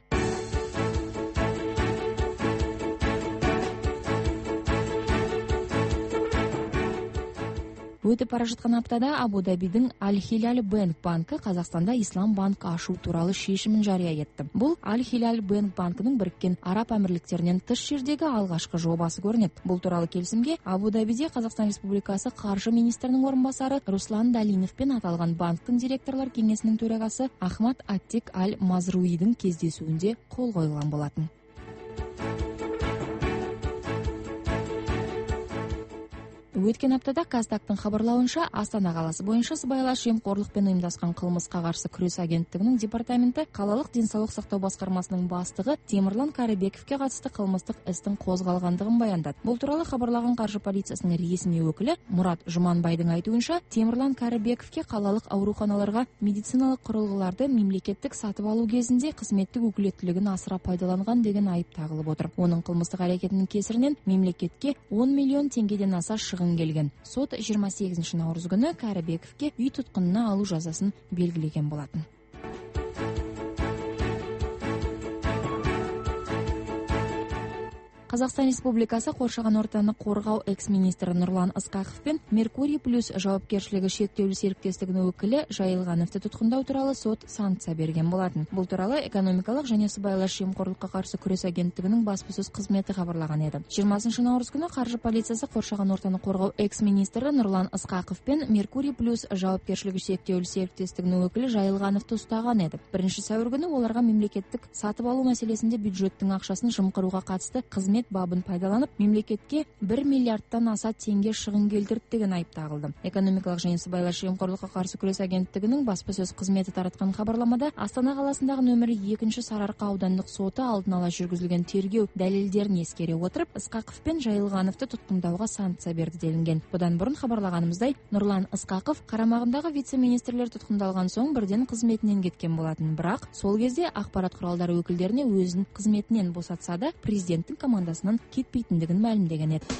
Өтіп бара жатқан аптада Абу-Дабидің Аль-Хилаль Бэнк банкі Қазақстанда Ислам банк ашу туралы шешімін жария етті. Бұл Аль-Хилаль Бэнк банкінің біріккен Араб әмірліктерінен тыс жердегі алғашқы жобасы көрінеді. Бұл туралы келісімге Абу-Дабиде Қазақстан Республикасы қаржы министрінің орынбасары Руслан Далинов пен аталған банктың директорлар кеңесінің төрағасы Ахмад Аттик Аль-Мазруидің кездесуінде қол қойылған болатын. Өткен аптада Қазтактың хабарлауынша Астана қаласы бойынша сыбайлас жемқорлықпен ұйымдасқан қылмысқа қарсы күрес агенттігінің департаменті қалалық денсаулық сақтау басқармасының бастығы Темірлан Кәрібековке қатысты қылмыстық істің қозғалғандығын баяндады. Бұл туралы хабарлаған қаржы полициясының ресми өкілі Мұрат Жұманбайдың айтуынша, Темірлан Кәрібековке қалалық ауруханаларға медициналық құрылғыларды мемлекеттік сатып алу кезінде қызметтік өкілеттілігін асыра пайдаланған деген айып тағылып отыр. Оның қылмыстық әрекетінің кесірінен мемлекетке он миллион теңгеден аса шығын келген. Сот жиырма сегізінші наурыз күні Кәрібековке үй тұтқынына алу жазасын белгілеген болатын. Қазақстан Республикасы қоршаған ортаны қорғау экс-министрі Нұрлан Ысқақов пен Меркурий плюс жауапкершілігі шектеулі серіктестігінің өкілі Жайылғановты тұтқындау туралы сот санкция берген болатын. Бұл туралы экономикалық және сыбайлас жемқорлыққа қарсы күрес агенттігінің баспасөз қызметі хабарлаған еді. жиырмасыншы наурыз күні қаржы полициясы қоршаған ортаны қорғау экс-министрі Нұрлан Ысқақов пен Меркурий плюс жауапкершілігі шектеулі серіктестігінің өкілі Жайылғановты ұстаған еді. бірінші сәуір күні оларға мемлекеттік сатып алу мәселесінде бюджеттің ақшасын жымқыруға қатысты қызмет бабын пайдаланып, мемлекетке бір миллиардтан аса теңге шығын келтірді деген айып тағылды. Экономикалық және сыбайлас жемқорлыққа қарсы күрес агенттігінің баспасөз қызметі таратқан хабарламада Астана қаласындағы нөмірі екінші Сарыарқа аудандық соты алдын ала жүргізілген тергеу дәлелдерін ескере отырып, Ысқақов пен Жайылғановты тұтқындауға санкция берді делінген. Бұдан бұрын хабарлағанымыздай, Нұрлан Ысқақов қарамағындағы вице-министрлер тұтқындалған соң бірден қызметінен кеткен болатын. Бірақ сол кезде ақпарат құралдары өкілдеріне өзін қызметінен босатса да, президенттің командасы кетпейтіндігін мәлімдеген еді.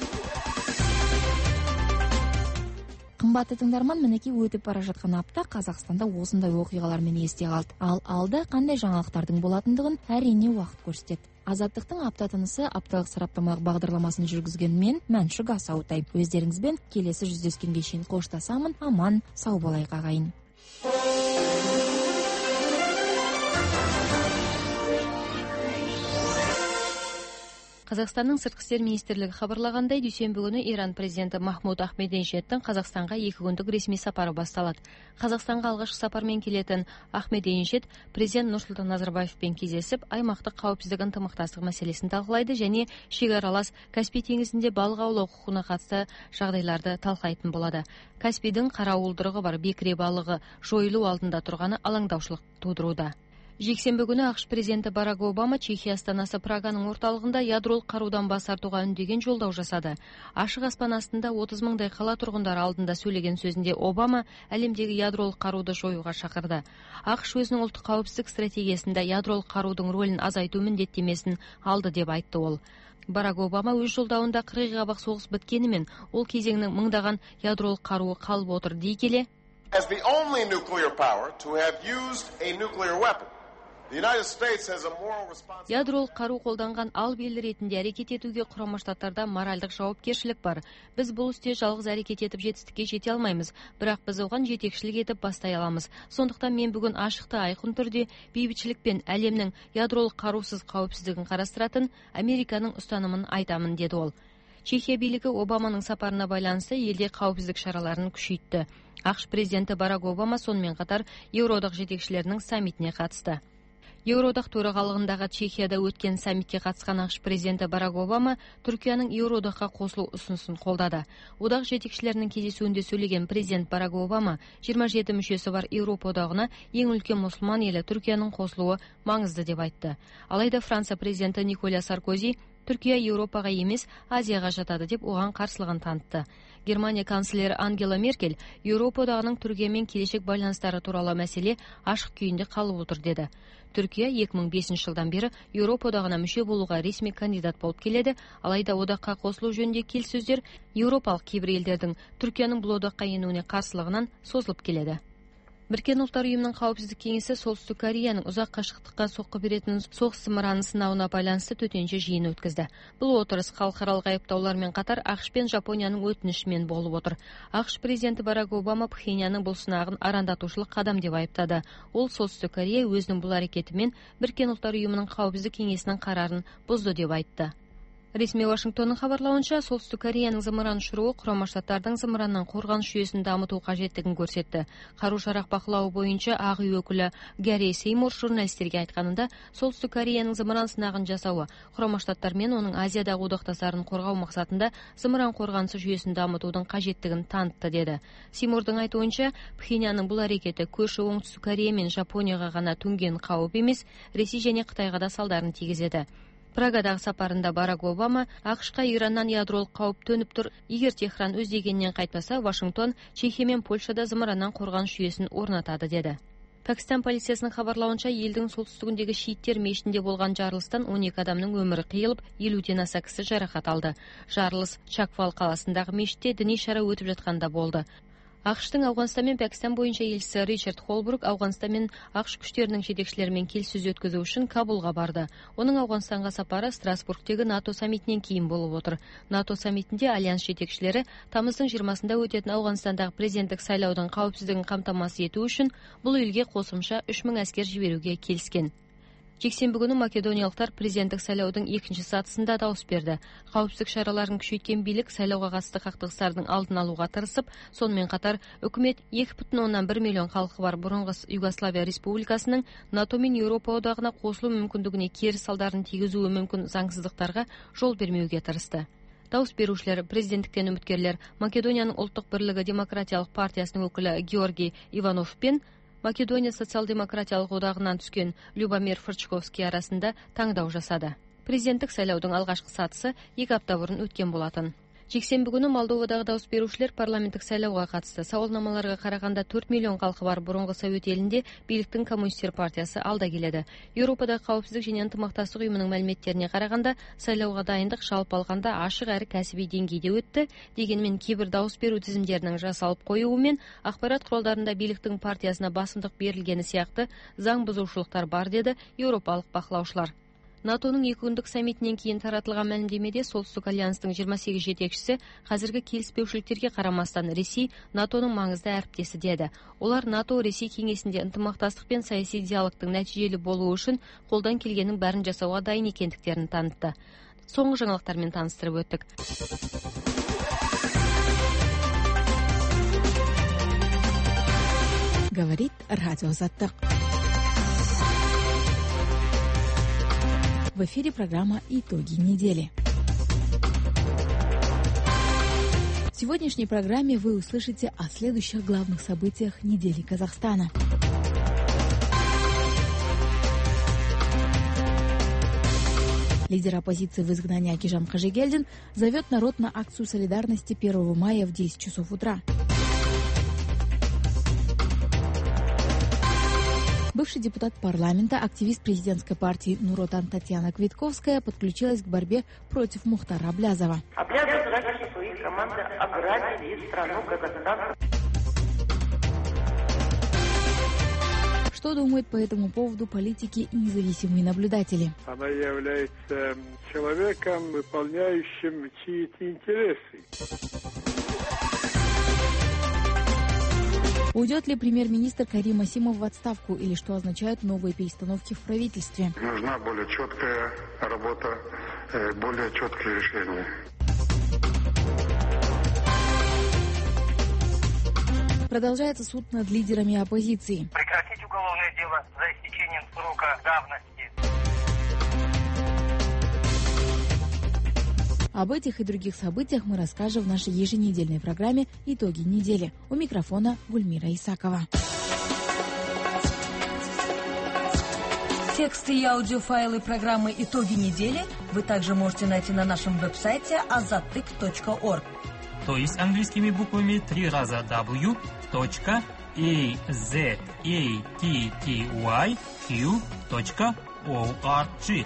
Қымбатты тыңдарман, мінекей өтіп бара жатқан апта Қазақстанда осындай оқиғалармен есте қалды. Ал алда қандай жаңалықтардың болатындығын әрине уақыт көрсетеді. Азаттыктын апта тынысы апталык сараптамалык багдарламасын жүргүзгөн мен Маншук Асаутай. Өздеріңізбен келесі жүздескенге чейин коштасамын. Аман, сау болайык агайын. Казакстандын сырткы иштер министрлиги кабарлагандай, дүйсөнбү күнү Иран президенти Махмуд Ахмединежадтын Казакстанга эки күндүк ресми сапары башталат. Казакстанга алгачкы сапар менен келетін Ахмединежад президент Нурсултан Назарбаевпен кездесип, аймактык каапсиздик ынтымакташтык маселесин талкуулайды және шек аралас Каспий теңизинде балык аулоо укугуна катысты жагдайларды талкуулайтын болот. Каспийдин кара уулдургу бар бекире балыгы жоюлуу алдында турганы алаңдаушылык туудурууда. Жексенбі күні АКШ президенті Барак Обама Чехия астанасы Праганың орталығында ядролық қарудан бас тартууга үндеген жолдау жасады. Ашық аспан астында отуз мыңдай кала тургундары алдында сөйлеген сөзінде Обама әлемдегі ядролық қаруды жоюга шақырды. АКШ өзінің ұлттық қауіпсіздік стратегиясында ядролық қарудың рөлін азайтуу міндеттемесін алды деп айтты ол. Барак Обама өз жолдауында кыргый кабак согуш біткенімен ол кезеңнің мыңдаған ядролық қаруы қалып отыр дей келе, As the only nuclear power to have used a nuclear weapon, ядролық қару қолданған ал ел ретінде әрекет етуге Құрама Штаттарда моральдық жауапкершілік бар. Біз бұл істе жалғыз әрекет етіп жетістікке жете алмаймыз, бірақ біз оған жетекшілік етіп бастай аламыз. Сондықтан мен бүгін ашықты айқын түрде бейбітшілік пен әлемнің ядролық қарусыз қауіпсіздігін қарастыратын Американың ұстанымын айтамын, деді ол. Чехия билігі Обаманың сапарына байланысты елде қауіпсіздік шараларын күшейтті. АКШ президенті Барак Обама сонымен қатар Еуроодақ жетекшілерінің саммитіне қатысты. Еуроодақ төрағалығындағы Чехияда өткен саммитке қатысқан АКШ президенті Барак Обама Түркияның Еуроодаққа қосылу ұсынысын қолдады. Одақ жетекшілерінің кездесуінде сөйлеген президент Барак Обама жыйырма жети мүшесі бар Еуропа одағына ең үлкен мұсылман елі Түркияның қосылуы маңызды деп айтты. Алайда Франция президенті Николя Саркози Түркия Еуропаға емес, Азияға жатады деп оған қарсылығын танытты. Германия канцлері Ангела Меркель Еуропа одағының Түркиямен келешек байланыстары туралы мәселе ашық күйінде қалып отыр деді. Түркия эки миң бешинчи жылдан бері Еуропа одағына мүше болуға ресми кандидат болып келеді, алайда одаққа қосылу жөнінде келіссөздер еуропалық кейбір елдердің Түркияның бұл одаққа енуіне қарсылығынан созылып келеді. Біріккен ұлттар ұйымының қауіпсіздік кеңесі Солтүстік Кореяның ұзақ қашықтыққа соққы беретін соғыс зымыранын сынауына байланысты төтенше жиын өткізді. Бұл отырыс халықаралық айыптаулармен қатар АКШ пен Жапонияның өтінішімен болып отыр. АКШ президенті Барак Обама Пхеньянның бұл сынағын арандатушылық қадам деп айыптады. Ол Солтүстік Корея өзінің бұл әрекетімен Біріккен ұлттар ұйымының қауіпсіздік кеңесінің қарарын бұзды деп айтты. Ресми Вашингтонның хабарлауынша, Солтүстік Кореяның зымыран ұшыруы Құрама Штаттардың зымыраннан қорғаныс жүйесін дамыту қажеттігін көрсетті. Қару-жарақ бақылауы бойынша Ақ үй өкілі Гарри Сеймур журналистерге айтқанында, Солтүстік Кореяның зымыран сынағын жасауы Құрама Штаттар мен оның Азиядағы одақтастарын қорғау мақсатында зымыран қорғанысы жүйесін дамытудың қажеттігін танытты деді. Сеймурдың айтуынша, Пхеньянның бұл әрекеті көрші Оңтүстік Корея мен Жапонияға ғана төнген қауіп емес, Ресей және Қытайға да салдарын тигізеді. Прагадағы сапарында Барак Обама АКШ-қа Ираннан ядролық қауіп төніп тұр. Егер Техран өз дегеннен қайтпаса, Вашингтон Чехия мен Польшада зымыраннан қорғаныс жүйесін орнатады деді. Пәкістан полициясының хабарлауынша, елдің солтүстігіндегі шииттер мешітінде болған жарылыстан он екі адамның өмірі қиылып, елуден аса кісі жарақат алды. Жарылыс Чаквал қаласындағы мешітте діни шара өтіп жатқанда болды. АКШ-тың Ауғанстан мен Пәкістан бойынша елшісі Ричард Холбрук Ауғанстан мен АКШ күштерінің жетекшілерімен келіссөз өткізу үшін Кабулға барды. Оның Ауғанстанға сапары Страсбургтегі НАТО саммитінен кейін болып отыр. НАТО саммитінде альянс жетекшілері тамыздың жиырмасында өтетін Ауғанстандағы президенттік сайлаудың қауіпсіздігін қамтамасыз ету үшін бұл елге қосымша үш мың әскер жіберуге келіскен. Жексенбі күні македониялықтар президенттік сайлаудың екінші сатысында дауыс берді. Қауіпсіздік шараларын күшейткен билік сайлауға қатысты қақтығыстардың алдын алуға тырысып, сонымен қатар үкімет екі бүтін оннан бір миллион халқы бар бұрынғы Югославия республикасының НАТО мен Еуропа одағына қосылу мүмкіндігіне кері салдарын тигізуі мүмкін заңсыздықтарға жол бермеуге тырысты. Дауыс берушілер, президенттіктен үміткерлер Македонияның ұлттық бірлігі демократиялық партиясының өкілі Георгий Иванов пен Македония социал-демократиялық одағынан түскен Любомир Фрчковский арасында таңдау жасады. Президенттік сайлаудың алғашқы сатысы екі апта бұрын өткен болатын. Жексенбі күні Молдовадағы дауыс берушілер парламенттік сайлауға қатысты. Сауалнамаларға қарағанда төрт миллион халқы бар бұрынғы Совет елінде биліктің коммунистер партиясы алда келеді. Еуропадағы қауіпсіздік және ынтымақтастық ұйымының мәліметтеріне қарағанда, сайлауға дайындық жалпы алғанда ашық әрі кәсіби деңгейде өтті. Дегенмен кейбір дауыс беру тізімдерінің жасалып қоюымен ақпарат құралдарында биліктің партиясына басымдық берілгені сияқты заң бұзушылықтар бар деді еуропалық бақылаушылар. натонун эки күндүк саммитинен кийин таратылган маалимдемеде Солтүстүк альянстын жыйырма сегиз жетекчиси азыркы келиспеушиликтерге карамастан Ресей натонун маңызды әріптесі деді. Олар НАТО Ресей кеңесинде ынтымактастык пен саясий диалогдун нәтижелүү болуу үчүн колдон келгенин баарын жасауга дайын экендиктерин таанытты. Соңғы жаңалыктар менен тааныстырып өттүк. Говорит радио Азаттык. В эфире программа «Итоги недели». В сегодняшней программе вы услышите о следующих главных событиях недели Казахстана. Лидер оппозиции в изгнании Акижан Кожегельдин зовет народ на акцию солидарности первого мая в десять часов утра. Бывший депутат парламента, активист президентской партии Нур-Отан Татьяна Квитковская подключилась к борьбе против Мухтара Аблязова. Аблязов раньше своей команды ограбили страну Казахстан. Что думают по этому поводу политики и независимые наблюдатели? Она является человеком, выполняющим чьи-то интересы. Уйдет ли премьер-министр Карим Асимов в отставку или что означают новые перестановки в правительстве? Нужна более четкая работа, более четкие решения. Продолжается суд над лидерами оппозиции. Прекратить уголовное дело за истечением срока давности. Об этих и других событиях мы расскажем в нашей еженедельной программе «Итоги недели». У микрофона Гульмира Исакова. Тексты и аудиофайлы программы «Итоги недели» вы также можете найти на нашем веб-сайте азаттык точка орг. То есть английскими буквами три раза дабл ю точка азаттык точка орг.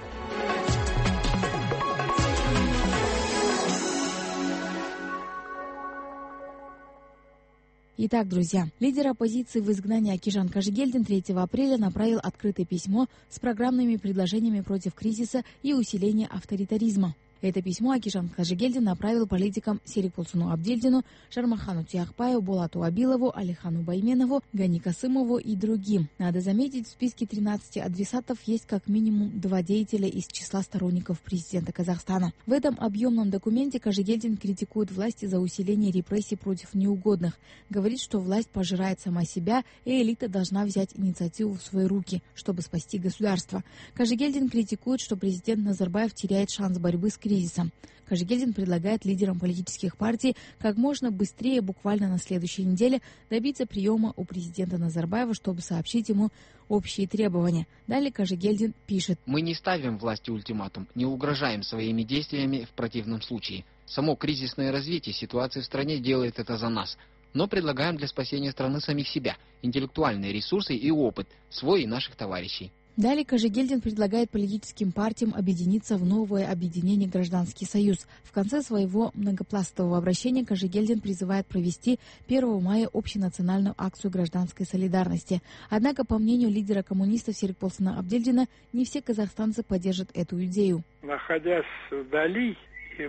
Итак, друзья, лидер оппозиции в изгнании Акижан Кожегельдин третьего апреля направил открытое письмо с программными предложениями против кризиса и усиления авторитаризма. Это письмо Акижан Кожегельдин направил политикам Серикболсуну Абдильдину, Шармахану Тиахпаю, Болату Абилову, Алихану Байменову, Гани Касымову и другим. Надо заметить, в списке тринадцати адресатов есть как минимум два деятеля из числа сторонников президента Казахстана. В этом объемном документе Кожегельдин критикует власти за усиление репрессий против неугодных. Говорит, что власть пожирает сама себя, и элита должна взять инициативу в свои руки, чтобы спасти государство. Кожегельдин критикует, что президент Назарбаев теряет шанс борьбы с кризисом. Кожегельдин предлагает лидерам политических партий как можно быстрее, буквально на следующей неделе, добиться приема у президента Назарбаева, чтобы сообщить ему общие требования. Далее Кожегельдин пишет: «Мы не ставим власти ультиматум, не угрожаем своими действиями в противном случае. Само кризисное развитие ситуации в стране делает это за нас. Но предлагаем для спасения страны самих себя, интеллектуальные ресурсы и опыт, свой и наших товарищей». Далее Кожегельдин предлагает политическим партиям объединиться в новое объединение «Гражданский союз». В конце своего многопластового обращения Кожегельдин призывает провести первого мая общенациональную акцию гражданской солидарности. Однако, по мнению лидера коммунистов Серикболсуна Абдильдина, не все казахстанцы поддержат эту идею. Находясь вдали,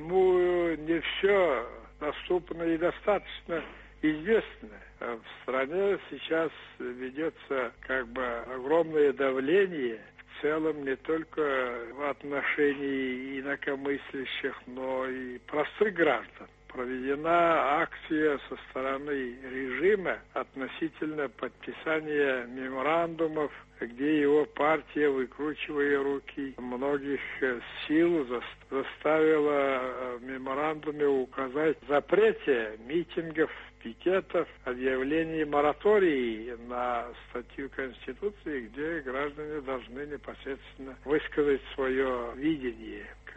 ему не все доступно и достаточно известно. В стране сейчас ведется как бы огромное давление, в целом не только в отношении инакомыслящих, но и простых граждан. Проведена акция со стороны режима относительно подписания меморандумов, где его партия, выкручивая руки многих сил, заставила в меморандуме указать запрете митингов, пикетов, объявлении моратории на статью Конституции, где граждане должны непосредственно высказать свое видение. К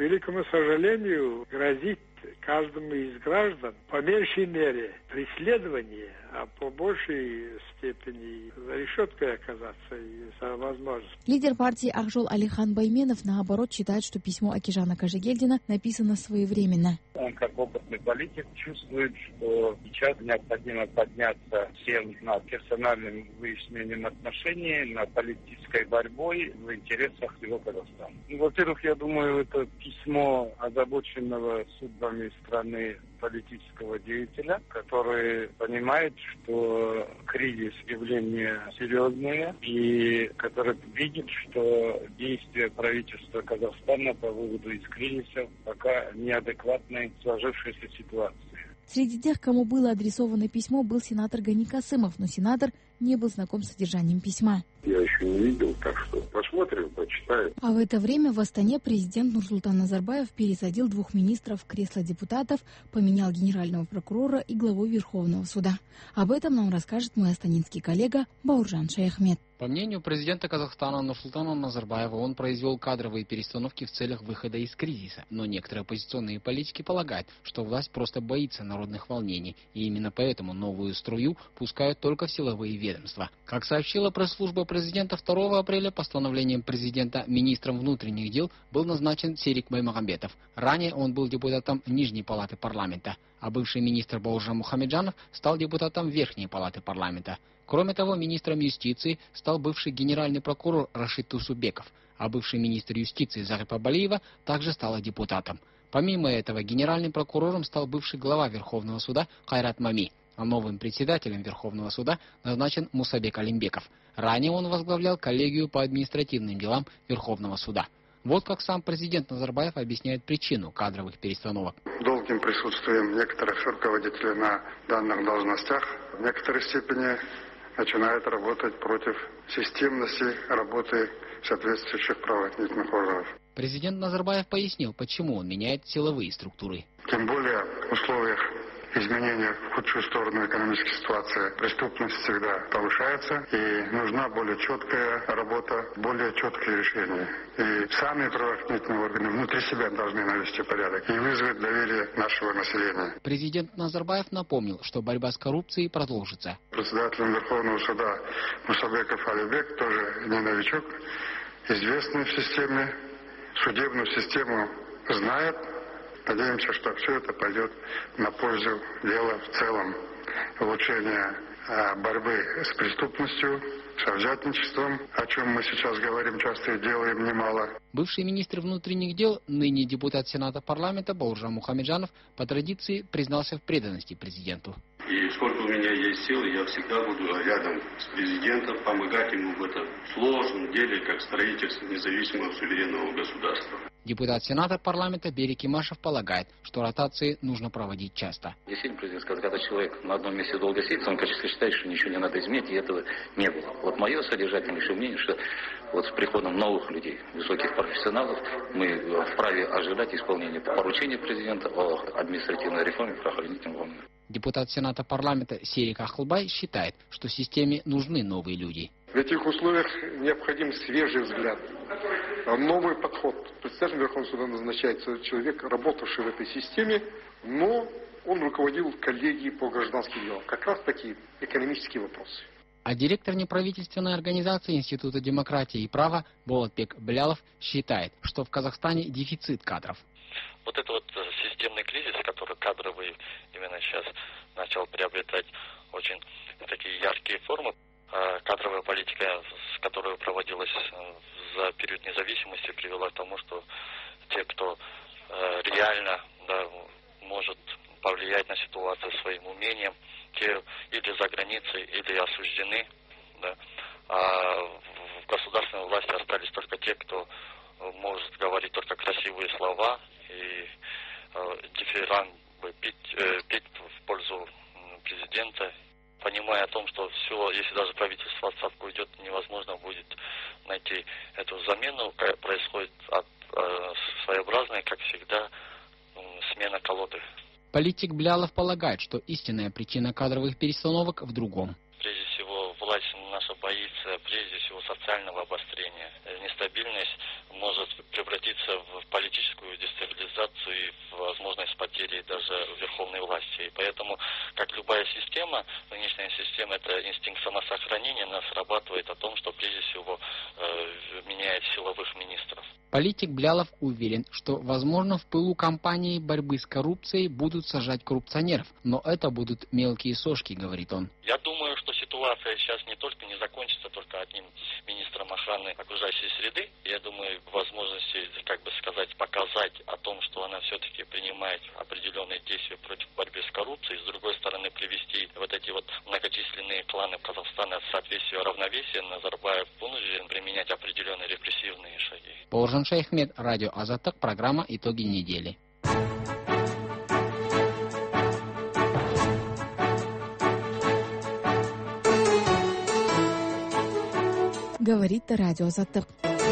великому сожалению, грозит каждому из граждан по меньшей мере преследование, а по большей степени за решеткой оказаться, если возможно. Лидер партии Акжол Алихан Байменов, наоборот, считает, что письмо Акижана Кажигельдина написано своевременно. Он, как опытный политик, чувствует, что сейчас необходимо подняться всем над персональным выяснением отношений, над политической борьбой в интересах всего Казахстана. Ну, во-первых, я думаю, это письмо озабоченного судьбами страны политического деятеля, который понимает, что кризис явление серьезное, и который видит, что действия правительства Казахстана по выводу из кризиса пока неадекватны сложившейся ситуации. Среди тех, кому было адресовано письмо, был сенатор Гани Касымов, но сенатор не был знаком с содержанием письма. Я еще не видел, так что посмотрим, почитаем. А в это время в Астане президент Нурсултан Назарбаев пересадил двух министров в кресло депутатов, поменял генерального прокурора и главу Верховного суда. Об этом нам расскажет мой астанинский коллега Бауржан Шаяхмет. По мнению президента Казахстана Нурсултана Назарбаева, он произвел кадровые перестановки в целях выхода из кризиса. Но некоторые оппозиционные политики полагают, что власть просто боится народных волнений, и именно поэтому новую струю пускают только в силовые ведомства. Как сообщила пресс-служба президента, второго апреля постановлением президента министром внутренних дел был назначен Серик Баймагамбетов. Ранее он был депутатом Нижней палаты парламента, а бывший министр Бауржан Мухамеджанов стал депутатом Верхней палаты парламента. Кроме того, министром юстиции стал бывший генеральный прокурор Рашид Тусубеков, а бывший министр юстиции Зарипа Балиева также стала депутатом. Помимо этого, генеральным прокурором стал бывший глава Верховного суда Кайрат Мами, а новым председателем Верховного суда назначен Мусабек Алимбеков. Ранее он возглавлял коллегию по административным делам Верховного суда. Вот как сам президент Назарбаев объясняет причину кадровых перестановок. Долгим присутствием некоторых руководителей на данных должностях в некоторой степени начинает работать против системности работы соответствующих правоохранительных органов. Президент Назарбаев пояснил, почему он меняет силовые структуры. Тем более в условиях изменения в худшую сторону экономической ситуации преступность всегда повышается, и нужна более четкая работа, более четкие решения. И сами правоохранительные органы внутри себя должны навести порядок и вызвать доверие нашего населения. Президент Назарбаев напомнил, что борьба с коррупцией продолжится. Председателем Верховного суда Мусабеков Алибек тоже не новичок, известный в системе, судебную систему знает. Надеемся, что все это пойдет на пользу дела в целом. Улучшение борьбы с преступностью, с взятничеством, о чем мы сейчас говорим часто и делаем немало. Бывший министр внутренних дел, ныне депутат Сената парламента Бауржан Мухамеджанов по традиции признался в преданности президенту. И сколько у меня есть силы, я всегда буду рядом с президентом, помогать ему в этом сложном деле, как строительство независимого суверенного государства. Депутат Сената парламента Берик Имашев полагает, что ротации нужно проводить часто. Действительно, президент сказал, когда человек на одном месте долго сидит, он, конечно, считает, что ничего не надо изменить, и этого не было. Вот мое содержательнейшее мнение, что вот с приходом новых людей, высоких профессионалов, мы вправе ожидать исполнения поручения президента о административной реформе правоохранительных органов. Депутат Сената парламента Серик Ахлбай считает, что системе нужны новые люди. В этих условиях необходим свежий взгляд, новый подход. Председателем Верховного суда назначается человек, работавший в этой системе, но он руководил коллегией по гражданским делам. Как раз такие экономические вопросы. А директор неправительственной организации Института демократии и права Болотбек Блялов считает, что в Казахстане дефицит кадров. Вот это вот системный кризис, который кадровый именно сейчас начал приобретать очень такие яркие формы. Кадровая политика, которая проводилась за период независимости, привела к тому, что те, кто реально, да, может повлиять на ситуацию своим умением, те или за границей, или осуждены, да, а в государственной власти остались только те, кто может говорить только красивые слова и э, дифирамбы петь, э, петь в пользу президента, понимая о том, что все, если даже правительство в отставку идет, невозможно будет найти эту замену, происходит от, э, своеобразная, как всегда, э, смена колоды. Политик Блялов полагает, что истинная причина кадровых перестановок в другом. Прежде всего, власть наша боится, прежде всего, социального обострения. Нестабильность может превратиться в политическую дестабилизацию. верховной власти. И поэтому, как любая система, нынешняя система, это инстинкт самосохранения, она срабатывает о том, что прежде всего э, меняет силовых министров. Политик Блялов уверен, что, возможно, в пылу кампании борьбы с коррупцией будут сажать коррупционеров, но это будут мелкие сошки, говорит он. Я думаю, что ситуация сейчас не только не закончится только одним министром охраны окружающей среды. Я думаю, возможности, как бы сказать, показать о том, что она все-таки принимает определенные действия против борьбы с коррупцией, с другой стороны, привести вот эти вот многочисленные кланы Казахстана в соответствие равновесия, Назарбаев вынужден применять определенные репрессивные шаги. Бауыржан Шайхмет, радио Азаттык, программа «Итоги недели». Говорит радио Азаттык.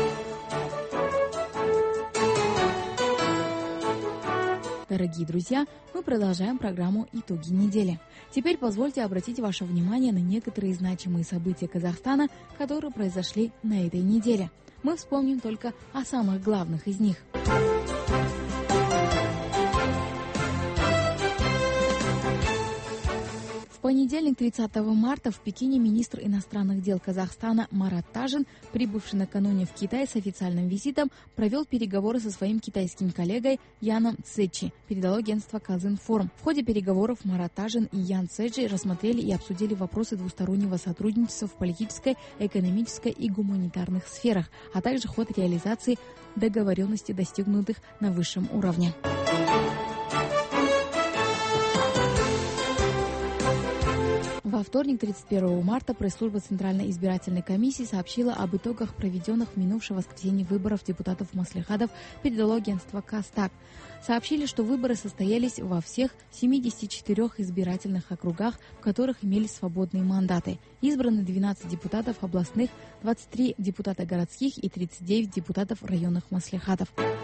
Дорогие друзья, мы продолжаем программу «Итоги недели». Теперь позвольте обратить ваше внимание на некоторые значимые события Казахстана, которые произошли на этой неделе. Мы вспомним только о самых главных из них. В понедельник, тридцатого марта, в Пекине министр иностранных дел Казахстана Марат Тажин, прибывший накануне в Китай с официальным визитом, провел переговоры со своим китайским коллегой Яном Цзечи, передало агентство Казинформ. В ходе переговоров Марат Тажин и Ян Цзечи рассмотрели и обсудили вопросы двустороннего сотрудничества в политической, экономической и гуманитарных сферах, а также ход реализации договоренностей, достигнутых на высшем уровне. Во вторник, тридцать первого марта, пресс-служба Центральной избирательной комиссии сообщила об итогах проведенных в минувшее воскресенье выборов депутатов маслихатов, передало агентство Кастак. Сообщили, что выборы состоялись во всех семидесяти четырёх избирательных округах, в которых имелись свободные мандаты. Избраны двенадцать депутатов областных, двадцать три депутата городских и тридцать девять депутатов районных маслихатов.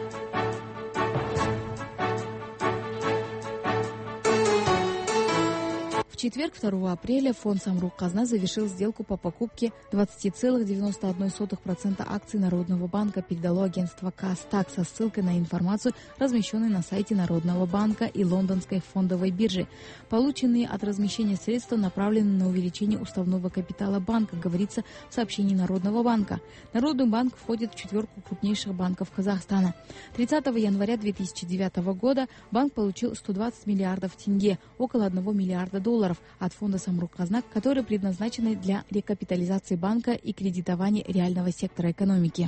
В четверг, второго апреля, фонд Самрук-Казна завершил сделку по покупке двадцать целых девяносто одна сотая процента акций Народного банка, передало агентство Кастак со ссылкой на информацию, размещенную на сайте Народного банка и Лондонской фондовой биржи. Полученные от размещения средства направлены на увеличение уставного капитала банка, говорится в сообщении Народного банка. Народный банк входит в четверку крупнейших банков Казахстана. тридцатого января две тысячи девятого года банк получил сто двадцать миллиардов тенге, около одного миллиарда долларов, от фонда Самрук-Казна, которые предназначены для рекапитализации банка и кредитования реального сектора экономики.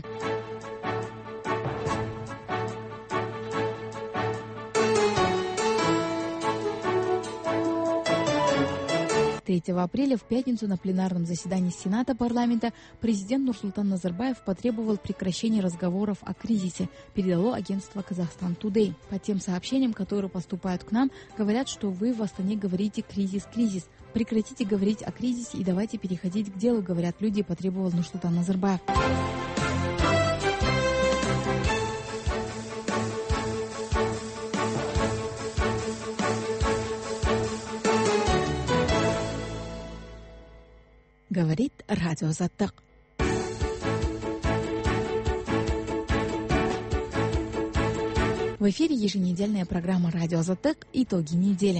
третьего апреля в пятницу на пленарном заседании Сената парламента президент Нурсултан Назарбаев потребовал прекращения разговоров о кризисе, передало агентство Казахстан Тудей. По тем сообщениям, которые поступают к нам, говорят, что вы в Астане говорите «кризис, кризис». Прекратите говорить о кризисе и давайте переходить к делу, говорят люди, потребовал Нурсултан Назарбаев. Говорит радио Азаттык. В эфире еженедельная программа «Радио Азаттык. Итоги недели».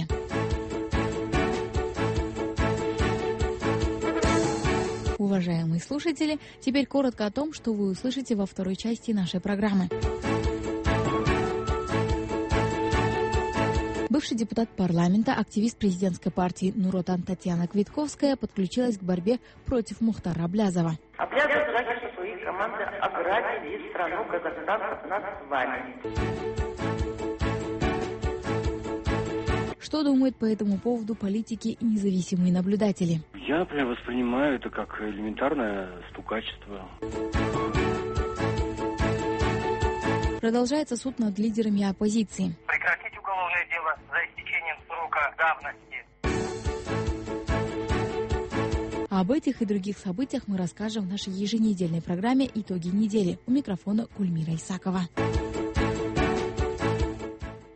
Уважаемые слушатели, теперь коротко о том, что вы услышите во второй части нашей программы. Бывший депутат парламента, активист президентской партии Нур-Отан Татьяна Квитковская подключилась к борьбе против Мухтара Аблязова. Аблязов сказал, что свои команды ограбили страну Казахстан от нас с вами. Что думают по этому поводу политики и независимые наблюдатели? Я, например, воспринимаю это как элементарное стукачество. Продолжается суд над лидерами оппозиции. Прекратить уголовное дело за истечением срока давности. Об этих и других событиях мы расскажем в нашей еженедельной программе «Итоги недели». У микрофона Гульмира Исакова.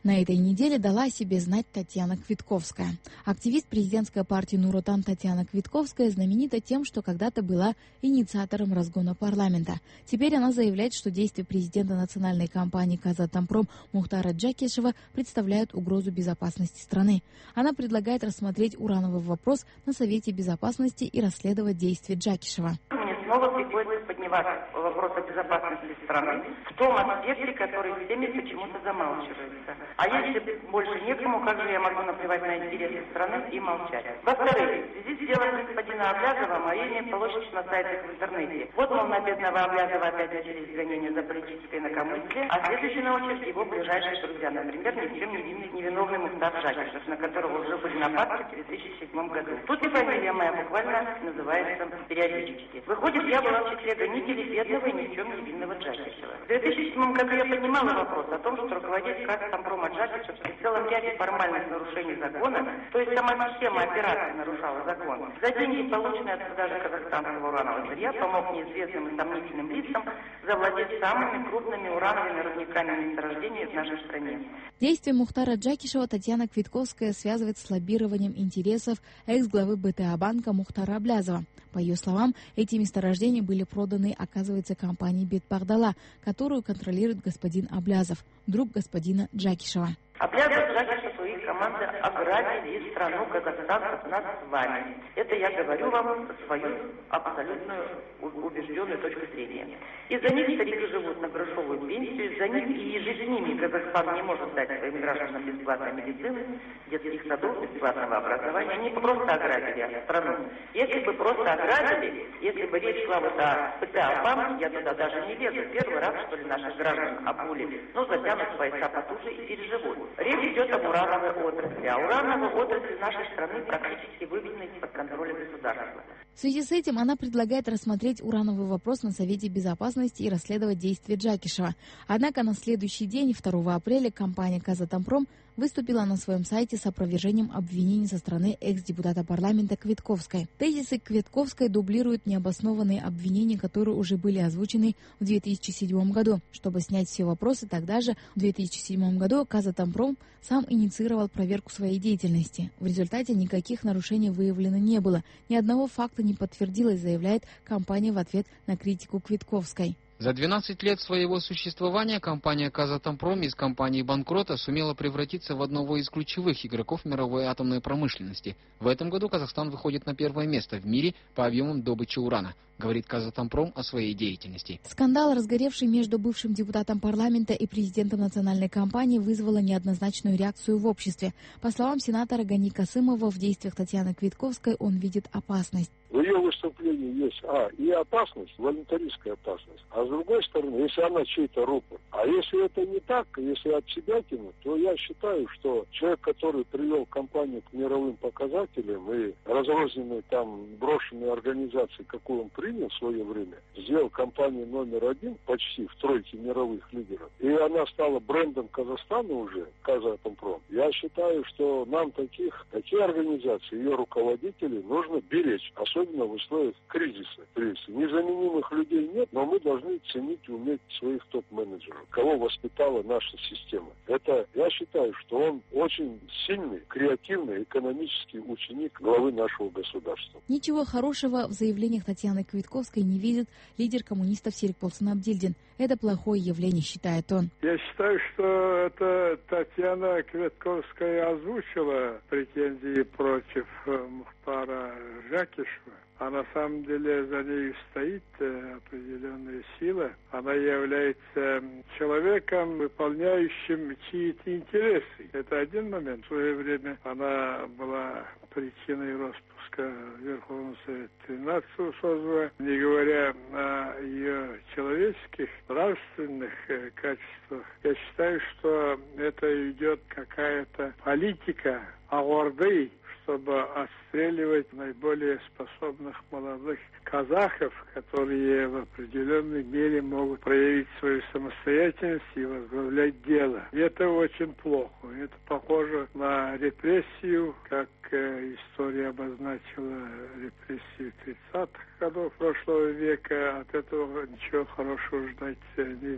На этой неделе дала о себе знать Татьяна Квитковская. Активист президентской партии «Нур Отан» Татьяна Квитковская знаменита тем, что когда-то была инициатором разгона парламента. Теперь она заявляет, что действия президента национальной компании «Казатомпром» Мухтара Джакишева представляют угрозу безопасности страны. Она предлагает рассмотреть урановый вопрос на Совете Безопасности и расследовать действия Джакишева. Снова приходится поднимать вопрос о безопасности страны в том аспекте, который всеми почему-то замалчивается. А если больше некому, как же я могу наплевать на интересы страны и молчать? Во-вторых, в связи с делом господина Аблязова мое имя получится на сайтах в интернете. Вот, мол, на бедного Аблязова опять начались гонения за политическое инакомыслие, а следующий на очередь его ближайшие друзья, например, ни в чем не невиновный Мухтар Джакишев, на которого уже были нападки в две тысячи седьмом году. Тут и фамилия моя буквально называется периодически. Выходит, я была в числе гонителей бедного и ни в чем не винного Джакишева. В две тысячи седьмом году я поднимала вопрос о том, что руководитель Казатомпрома Джакишев при целом ряде формальных нарушений закона, то есть сама система операции нарушала закон, за деньги, полученные от продажи казахстанского уранового сырья, помог неизвестным и сомнительным лицам завладеть самыми крупными урановыми рудниками месторождений в нашей стране. Действия Мухтара Джакишева Татьяна Квитковская связывает с лоббированием интересов экс-главы БТА банка Мухтара Аблязова. По ее словам, эти месторождения были проданы, оказывается, компании Бетбагдала, которую контролирует господин Аблязов, друг господина Джакишева. Аблязов, Джакишев и их команда ограбили страну Казахстан от нас с вами. Это я говорю вам свою абсолютную убежденную точку зрения. Из-за них старики живут на грошовую пенсию, из-за них и же с ними Казахстан не может дать своим гражданам бесплатной медицины, детских садов, бесплатного образования. Они просто ограбили страну. Если бы просто ограбили, если бы речь шла вот о ПТА банке, я туда даже не лезу. Первый раз, что ли, наших граждан обули, но затянут пояса потуже и переживут. Речь идет об урановой отрасли, а урановая отрасль нашей страны практически выведена из-под контроля государства. В связи с этим она предлагает рассмотреть урановый вопрос на Совете Безопасности и расследовать действия Джакишева. Однако на следующий день, второго апреля, компания «Казатомпром» выступила на своем сайте с опровержением обвинений со стороны экс-депутата парламента Квитковской. Тезисы Квитковской дублируют необоснованные обвинения, которые уже были озвучены в две тысячи седьмом году. Чтобы снять все вопросы, тогда же, в две тысячи седьмом году, Казатомпром сам инициировал проверку своей деятельности. В результате никаких нарушений выявлено не было. Ни одного факта не подтвердилось, заявляет компания в ответ на критику Квитковской. За двенадцать лет своего существования компания «Казатомпром» из компании-банкрота сумела превратиться в одного из ключевых игроков мировой атомной промышленности. В этом году Казахстан выходит на первое место в мире по объемам добычи урана, говорит «Казатомпром» о своей деятельности. Скандал, разгоревший между бывшим депутатом парламента и президентом национальной компании, вызвал неоднозначную реакцию в обществе. По словам сенатора Гани Касымова, в действиях Татьяны Квитковской он видит опасность. В ее выступлении есть а, и опасность, волонтаристская опасность, а с другой стороны, если она чей-то рупор. А если это не так, если от себя тянуть, то я считаю, что человек, который привел компанию к мировым показателям и разрозненной там брошенной организации, какую он принял в свое время, сделал компанию номер один почти в тройке мировых лидеров, и она стала брендом Казахстана уже, Казатомпром. Я считаю, что нам таких, такие организации, ее руководителей нужно беречь, особенно в условиях кризиса. кризиса. Незаменимых людей нет, но мы должны ценить и уметь своих топ-менеджеров, кого воспитала наша система. Это, я считаю, что он очень сильный, креативный, экономический ученик главы нашего государства. Ничего хорошего в заявлениях Татьяны Квитковской не видит лидер коммунистов Серикболсын Абдильдин. Это плохое явление, считает он. Я считаю, что это Татьяна Квитковская озвучила претензии против Мухтара Джакишева. А на самом деле за ней стоит определенная сила. Она является человеком, выполняющим чьи-то интересы. Это один момент. В свое время она была причиной распуска Верховного Совета тринадцатого созыва, не говоря о ее человеческих, нравственных качествах. Я считаю, что это идет какая-то политика агорды, чтобы отстреливать наиболее способных молодых казахов, которые в определенной мере могут проявить свою самостоятельность и возглавлять дело. И это очень плохо. Это похоже на репрессию, как э, история обозначила репрессию тридцатых годов прошлого века. От этого ничего хорошего ждать нельзя.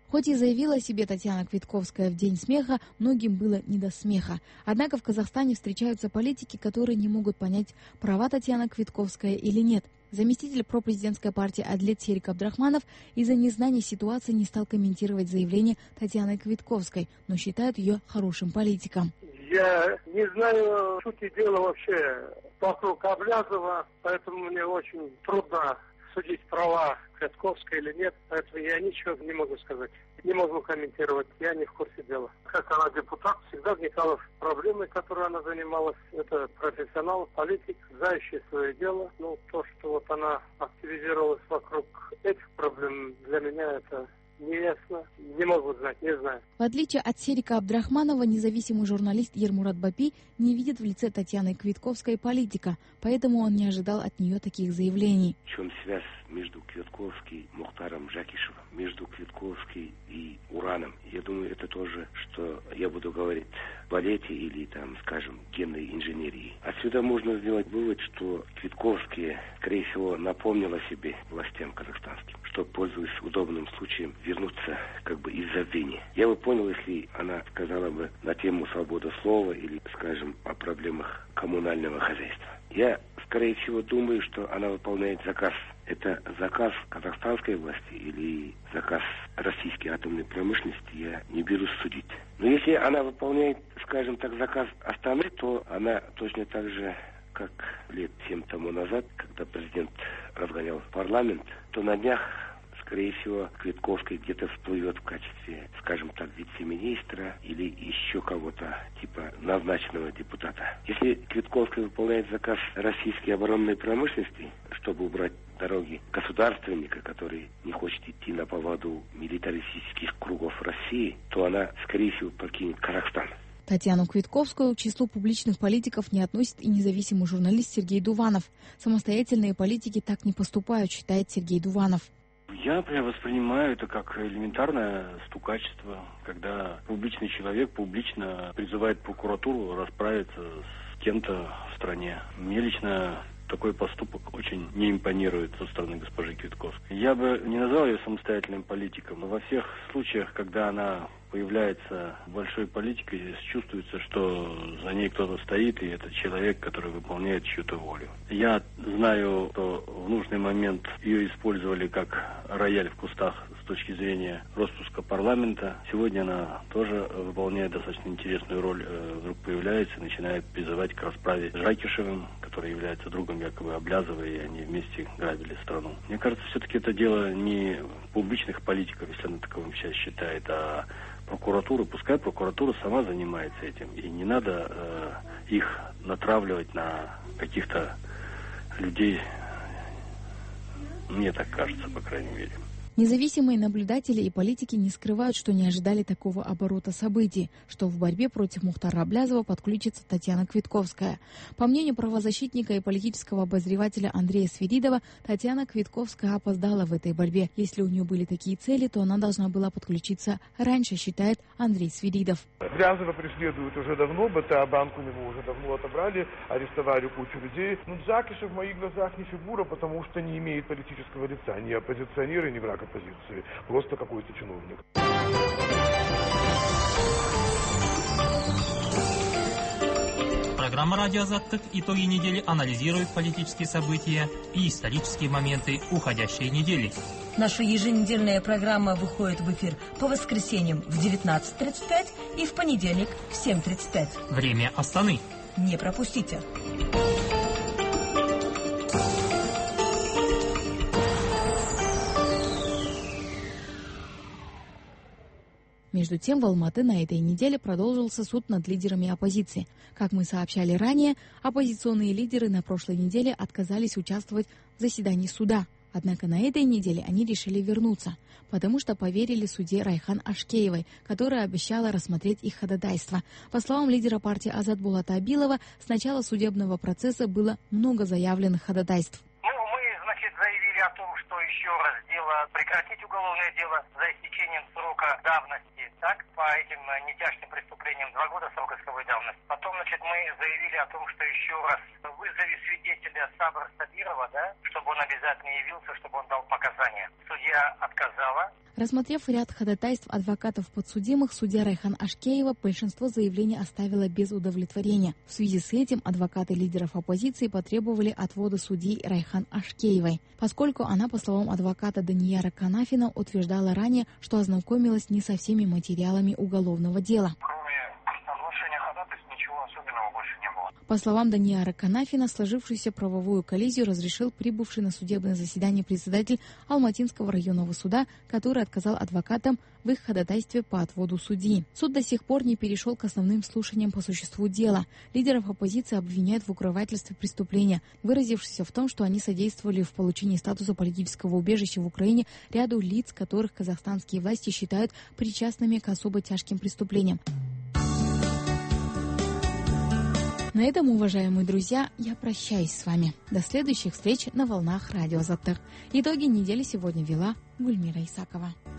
Хоть и заявила о себе Татьяна Квитковская в День смеха, многим было не до смеха. Однако в Казахстане встречаются политики, которые не могут понять, права Татьяна Квитковская или нет. Заместитель пропрезидентской партии Адлет Серик Абдрахманов из-за незнания ситуации не стал комментировать заявление Татьяны Квитковской, но считает ее хорошим политиком. Я не знаю сути дела вообще вокруг Аблязова, поэтому мне очень трудно судить, права Квитковской или нет, поэтому я ничего не могу сказать. Не могу комментировать, я не в курсе дела. Как она депутат, всегда вникала в проблемы, которые она занималась. Это профессионал, политик, знающий свое дело. Ну, то, что вот она активизировалась вокруг этих проблем, для меня это неясно. Не могу знать, не знаю. В отличие от Серика Абдрахманова, независимый журналист Ермурат Бапи не видит в лице Татьяны Квитковской политика, поэтому он не ожидал от нее таких заявлений. В чем связь между Квитковской и Мухтаром Жакишевым, между Квитковской и Ураном? Я думаю, это тоже, что я буду говорить в балете или, там, скажем, генной инженерии. Отсюда можно сделать вывод, что Квитковская, скорее всего, напомнила себе властям казахстанским, что, пользуясь удобным случаем, вернуться как бы из забвения. Я бы понял, если она сказала бы на тему свободы слова или, скажем, о проблемах коммунального хозяйства. Я, скорее всего, думаю, что она выполняет заказ. Это заказ казахстанской власти или заказ российской атомной промышленности, я не берусь судить. Но если она выполняет, скажем так, заказ Астаны, то она точно так же, как лет семь тому назад, когда президент разгонял парламент, то на днях, скорее всего, Квитковская где-то всплывет в качестве, скажем так, вице-министра или еще кого-то, типа назначенного депутата. Если Квитковская выполняет заказ российской оборонной промышленности, чтобы убрать дороги государственника, который не хочет идти на поводу милитаристических кругов России, то она, скорее всего, покинет Казахстан. Татьяну Квитковскую к числу публичных политиков не относит и независимый журналист Сергей Дуванов. Самостоятельные политики так не поступают, считает Сергей Дуванов. Я, например, воспринимаю это как элементарное стукачество, когда публичный человек публично призывает прокуратуру расправиться с кем-то в стране. Мне лично такой поступок очень не импонирует со стороны госпожи Квитковской. Я бы не назвал ее самостоятельным политиком. Во всех случаях, когда она появляется большой политикой, чувствуется, что за ней кто-то стоит, и это человек, который выполняет чью-то волю. Я знаю, что в нужный момент ее использовали как рояль в кустах с точки зрения распуска парламента. Сегодня она тоже выполняет достаточно интересную роль. Вдруг появляется и начинает призывать к расправе с Жакишевым, который является другом якобы Аблязова, и они вместе грабили страну. Мне кажется, все-таки это дело не публичных политиков, если она таковым сейчас считает, а прокуратуры. Пускай прокуратура сама занимается этим. И не надо э, их натравливать на каких-то людей. Мне так кажется, по крайней мере. Независимые наблюдатели и политики не скрывают, что не ожидали такого оборота событий, что в борьбе против Мухтара Аблязова подключится Татьяна Квитковская. По мнению правозащитника и политического обозревателя Андрея Свиридова, Татьяна Квитковская опоздала в этой борьбе. Если у нее были такие цели, то она должна была подключиться раньше, считает Андрей Свиридов. Аблязова преследуют уже давно, БТА-банк у него уже давно отобрали, арестовали кучу людей. Но Жакишев в моих глазах не фигура, потому что не имеет политического лица, ни оппозиционера, ни врага оппозиции, просто какой-то чиновник. Программа «Радио Азаттык» итоги недели анализирует политические события и исторические моменты уходящей недели. Наша еженедельная программа выходит в эфир по воскресеньям в девятнадцать тридцать пять и в понедельник в семь тридцать пять. Время Астаны. Не пропустите. Между тем, в Алматы на этой неделе продолжился суд над лидерами оппозиции. Как мы сообщали ранее, оппозиционные лидеры на прошлой неделе отказались участвовать в заседании суда. Однако на этой неделе они решили вернуться, потому что поверили судье Райхан Ашкеевой, которая обещала рассмотреть их ходатайство. По словам лидера партии Азат Булата Абилова, с начала судебного процесса было много заявленных ходатайств. Ну, мы, значит, заявили о том, что еще раз дело прекратить уголовное дело за истечением срока давности, так, по этим не тяжким преступлениям два года срока исковой давности. Потом, значит, мы заявили о том, что еще раз вызови свидетеля Сабра Сабирова, да, чтобы он обязательно явился, чтобы он дал показания. Судья отказала. Рассмотрев ряд ходатайств адвокатов подсудимых, судья Райхан Ашкеева большинство заявлений оставила без удовлетворения. В связи с этим адвокаты лидеров оппозиции потребовали отвода судьи Райхан Ашкеевой, поскольку она, по словам адвоката Данияра Канафина, утверждала ранее, что ознакомилась не со всеми материалами уголовного дела. По словам Данияра Канафина, сложившуюся правовую коллизию разрешил прибывший на судебное заседание председатель Алматинского районного суда, который отказал адвокатам в их ходатайстве по отводу судьи. Суд до сих пор не перешел к основным слушаниям по существу дела. Лидеров оппозиции обвиняют в укрывательстве преступления, выразившись в том, что они содействовали в получении статуса политического убежища в Украине ряду лиц, которых казахстанские власти считают причастными к особо тяжким преступлениям. На этом, уважаемые друзья, я прощаюсь с вами. До следующих встреч на волнах Радио Азаттык. Итоги недели сегодня вела Гульмира Исакова.